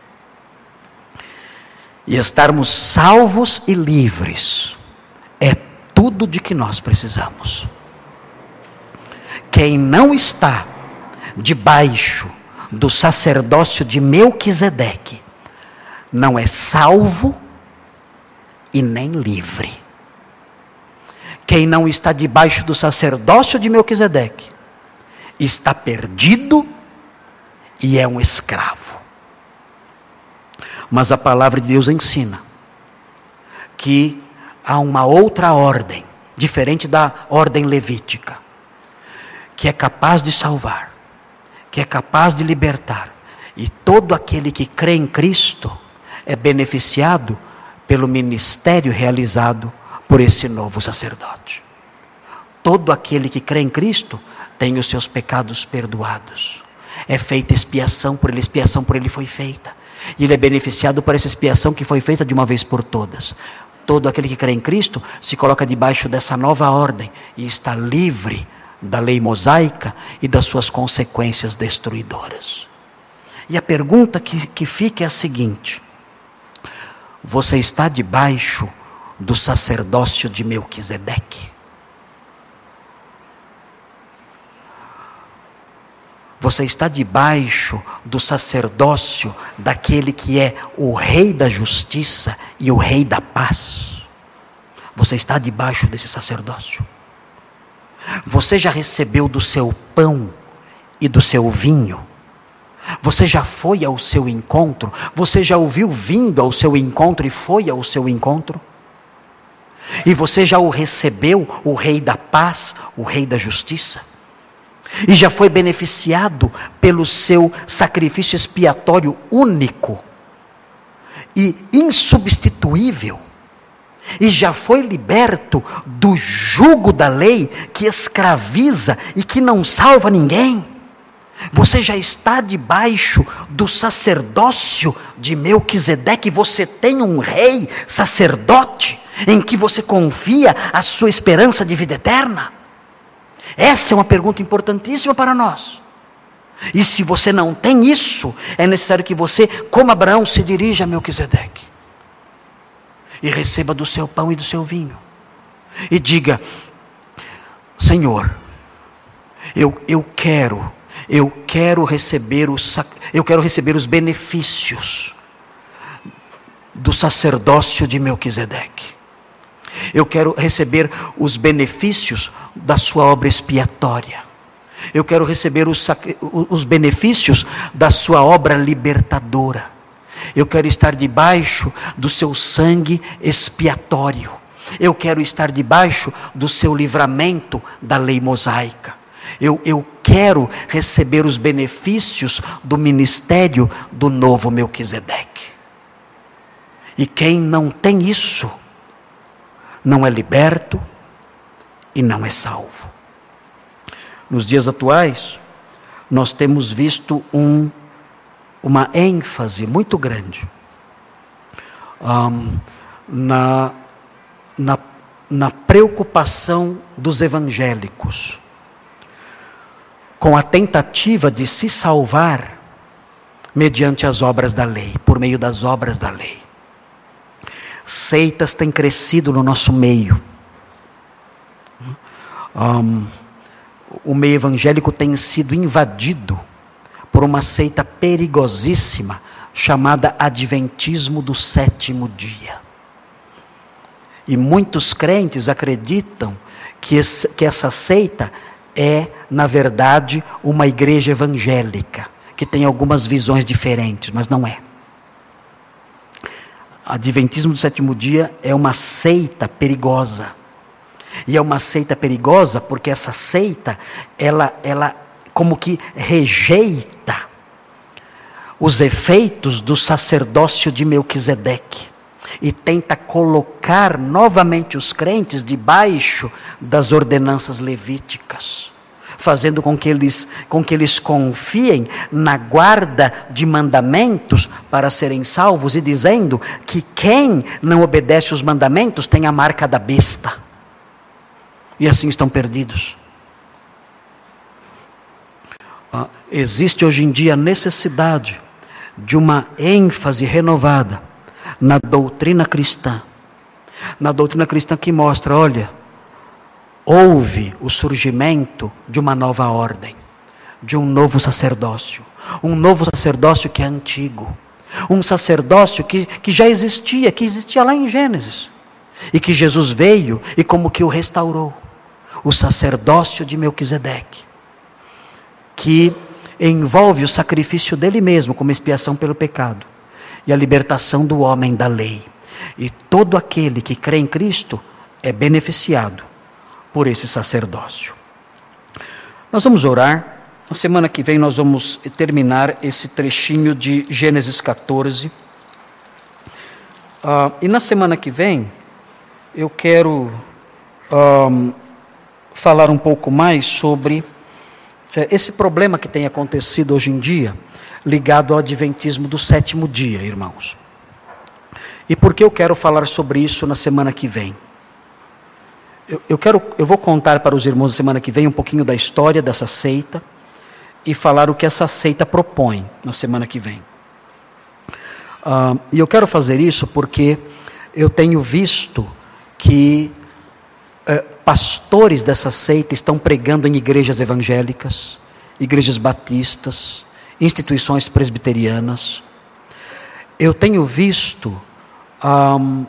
E estarmos salvos e livres é tudo de que nós precisamos. Quem não está debaixo do sacerdócio de Melquisedeque não é salvo e nem livre. Quem não está debaixo do sacerdócio de Melquisedeque está perdido e é um escravo. Mas a palavra de Deus ensina que há uma outra ordem, diferente da ordem levítica, que é capaz de salvar, que é capaz de libertar. E todo aquele que crê em Cristo é beneficiado pelo ministério realizado por esse novo sacerdote. Todo aquele que crê em Cristo tem os seus pecados perdoados. É feita expiação por ele, expiação por ele foi feita. E ele é beneficiado por essa expiação que foi feita de uma vez por todas. Todo aquele que crê em Cristo se coloca debaixo dessa nova ordem e está livre da lei mosaica e das suas consequências destruidoras. E a pergunta que, que fica é a seguinte: você está debaixo do sacerdócio de Melquisedeque? Você está debaixo do sacerdócio daquele que é o Rei da Justiça e o Rei da Paz? Você está debaixo desse sacerdócio? Você já recebeu do seu pão e do seu vinho? Você já foi ao seu encontro? Você já ouviu vindo ao seu encontro e foi ao seu encontro? E você já o recebeu, o Rei da Paz, o Rei da Justiça? E já foi beneficiado pelo seu sacrifício expiatório único e insubstituível? E já foi liberto do jugo da lei que escraviza e que não salva ninguém? Você já está debaixo do sacerdócio de Melquisedeque? Você tem um rei sacerdote em que você confia a sua esperança de vida eterna? Essa é uma pergunta importantíssima para nós. E se você não tem isso, é necessário que você, como Abraão, se dirija a Melquisedeque e receba do seu pão e do seu vinho e diga: Senhor, eu, eu quero eu quero receber os eu quero receber os benefícios do sacerdócio de Melquisedeque. Eu quero receber os benefícios da sua obra expiatória. Eu quero receber os, os benefícios da sua obra libertadora. Eu quero estar debaixo do seu sangue expiatório. Eu quero estar debaixo do seu livramento da lei mosaica. Eu, eu quero receber os benefícios do ministério do novo Melquisedeque. E quem não tem isso, não é liberto e não é salvo. Nos dias atuais, nós temos visto um, uma ênfase muito grande um, na, na, na preocupação dos evangélicos com a tentativa de se salvar mediante as obras da lei, por meio das obras da lei. Seitas têm crescido no nosso meio. Um, o meio evangélico tem sido invadido por uma seita perigosíssima chamada Adventismo do Sétimo Dia. E muitos crentes acreditam que, esse, que essa seita é, na verdade, uma igreja evangélica, que tem algumas visões diferentes, mas não é. Adventismo do Sétimo Dia é uma seita perigosa. E é uma seita perigosa porque essa seita, ela, ela como que rejeita os efeitos do sacerdócio de Melquisedeque e tenta colocar novamente os crentes debaixo das ordenanças levíticas, fazendo com que eles, com que eles confiem na guarda de mandamentos para serem salvos, e dizendo que quem não obedece os mandamentos tem a marca da besta. E assim estão perdidos. Existe hoje em dia a necessidade de uma ênfase renovada na doutrina cristã. Na doutrina cristã que mostra, olha, houve o surgimento de uma nova ordem, de um novo sacerdócio. Um novo sacerdócio que é antigo. Um sacerdócio que, que já existia, que existia lá em Gênesis. E que Jesus veio e como que o restaurou. O sacerdócio de Melquisedeque. Que envolve o sacrifício dele mesmo como expiação pelo pecado. E a libertação do homem da lei. E todo aquele que crê em Cristo é beneficiado por esse sacerdócio. Nós vamos orar. Na semana que vem nós vamos terminar esse trechinho de Gênesis catorze. Uh, e na semana que vem eu quero um, falar um pouco mais sobre uh, esse problema que tem acontecido hoje em dia, ligado ao adventismo do sétimo dia, irmãos. E por que eu quero falar sobre isso na semana que vem? Eu, eu, quero, eu vou contar para os irmãos na semana que vem um pouquinho da história dessa seita, e falar o que essa seita propõe na semana que vem. Uh, e eu quero fazer isso porque eu tenho visto que uh, pastores dessa seita estão pregando em igrejas evangélicas, igrejas batistas, instituições presbiterianas. Eu tenho visto um,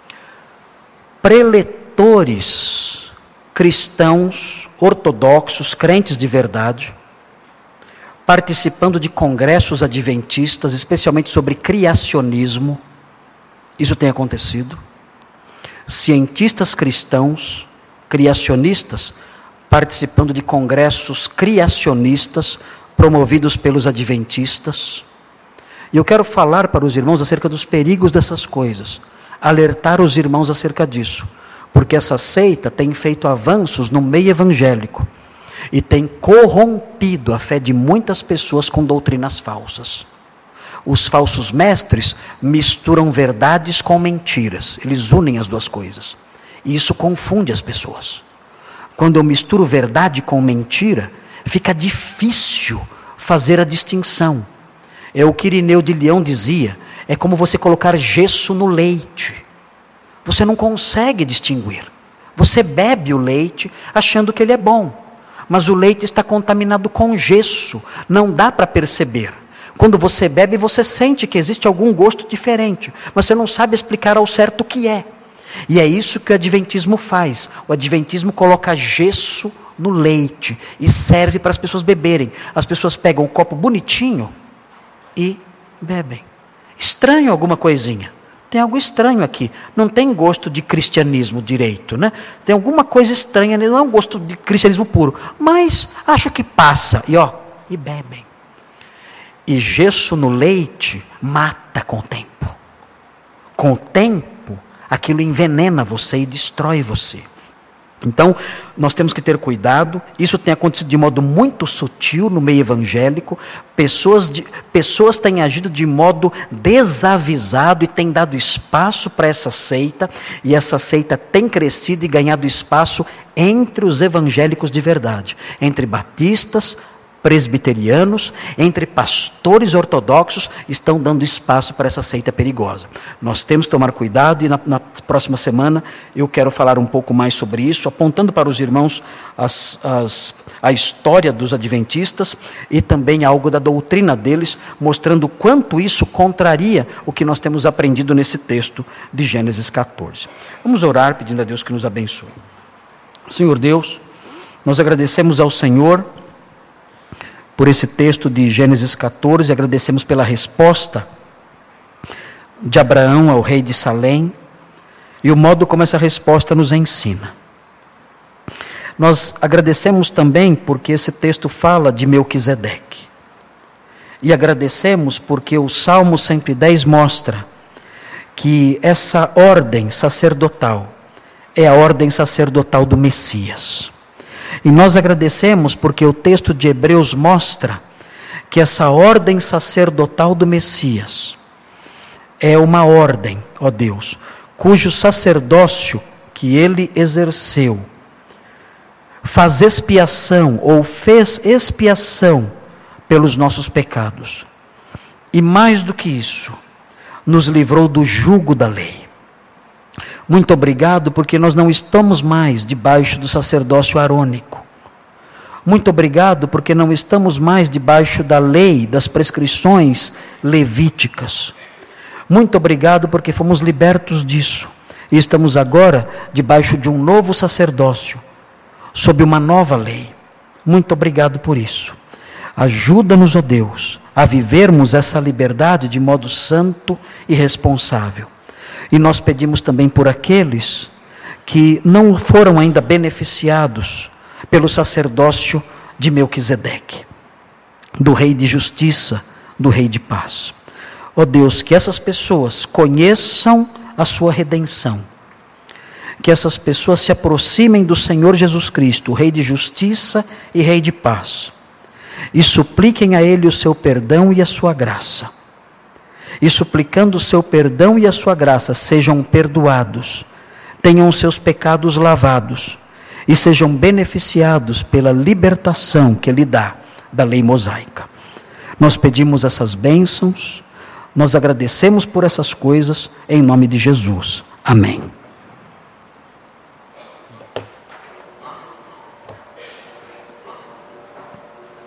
preletores cristãos, ortodoxos, crentes de verdade, participando de congressos adventistas, especialmente sobre criacionismo. Isso tem acontecido. Cientistas cristãos, criacionistas, participando de congressos criacionistas, promovidos pelos adventistas. E eu quero falar para os irmãos acerca dos perigos dessas coisas, alertar os irmãos acerca disso, porque essa seita tem feito avanços no meio evangélico, e tem corrompido a fé de muitas pessoas com doutrinas falsas. Os falsos mestres misturam verdades com mentiras. Eles unem as duas coisas. E isso confunde as pessoas. Quando eu misturo verdade com mentira, fica difícil fazer a distinção. É o que Irineu de Leão dizia, é como você colocar gesso no leite. Você não consegue distinguir. Você bebe o leite achando que ele é bom. Mas o leite está contaminado com gesso, não dá para perceber. Quando você bebe, você sente que existe algum gosto diferente, mas você não sabe explicar ao certo o que é. E é isso que o adventismo faz. O adventismo coloca gesso no leite e serve para as pessoas beberem. As pessoas pegam um copo bonitinho e bebem. Estranho alguma coisinha. Tem algo estranho aqui, não tem gosto de cristianismo direito, né? Tem alguma coisa estranha, não é um gosto de cristianismo puro, mas acho que passa, e ó, e bebem. E gesso no leite mata com o tempo. Com o tempo, aquilo envenena você e destrói você. Então, nós temos que ter cuidado. Isso tem acontecido de modo muito sutil no meio evangélico. Pessoas, de, pessoas têm agido de modo desavisado e têm dado espaço para essa seita. E essa seita tem crescido e ganhado espaço entre os evangélicos de verdade. Entre batistas, presbiterianos, entre pastores ortodoxos, estão dando espaço para essa seita perigosa. Nós temos que tomar cuidado e na, na próxima semana eu quero falar um pouco mais sobre isso, apontando para os irmãos as, as, a história dos adventistas e também algo da doutrina deles, mostrando quanto isso contraria o que nós temos aprendido nesse texto de Gênesis catorze. Vamos orar pedindo a Deus que nos abençoe. Senhor Deus, nós agradecemos ao Senhor por esse texto de Gênesis catorze, agradecemos pela resposta de Abraão ao rei de Salém e o modo como essa resposta nos ensina. Nós agradecemos também porque esse texto fala de Melquisedeque. E agradecemos porque o Salmo cento e dez mostra que essa ordem sacerdotal é a ordem sacerdotal do Messias. E nós agradecemos porque o texto de Hebreus mostra que essa ordem sacerdotal do Messias é uma ordem, ó Deus, cujo sacerdócio que ele exerceu faz expiação ou fez expiação pelos nossos pecados. E mais do que isso, nos livrou do jugo da lei. Muito obrigado, porque nós não estamos mais debaixo do sacerdócio arônico. Muito obrigado, porque não estamos mais debaixo da lei, das prescrições levíticas. Muito obrigado, porque fomos libertos disso. E estamos agora debaixo de um novo sacerdócio, sob uma nova lei. Muito obrigado por isso. Ajuda-nos, ó Deus, a vivermos essa liberdade de modo santo e responsável. E nós pedimos também por aqueles que não foram ainda beneficiados pelo sacerdócio de Melquisedeque, do Rei de Justiça, do Rei de Paz. Ó Deus, que essas pessoas conheçam a sua redenção, que essas pessoas se aproximem do Senhor Jesus Cristo, o Rei de Justiça e Rei de Paz, e supliquem a Ele o seu perdão e a sua graça. E suplicando o seu perdão e a sua graça, sejam perdoados, tenham os seus pecados lavados, e sejam beneficiados pela libertação que Ele dá da lei mosaica. Nós pedimos essas bênçãos, nós agradecemos por essas coisas, em nome de Jesus. Amém.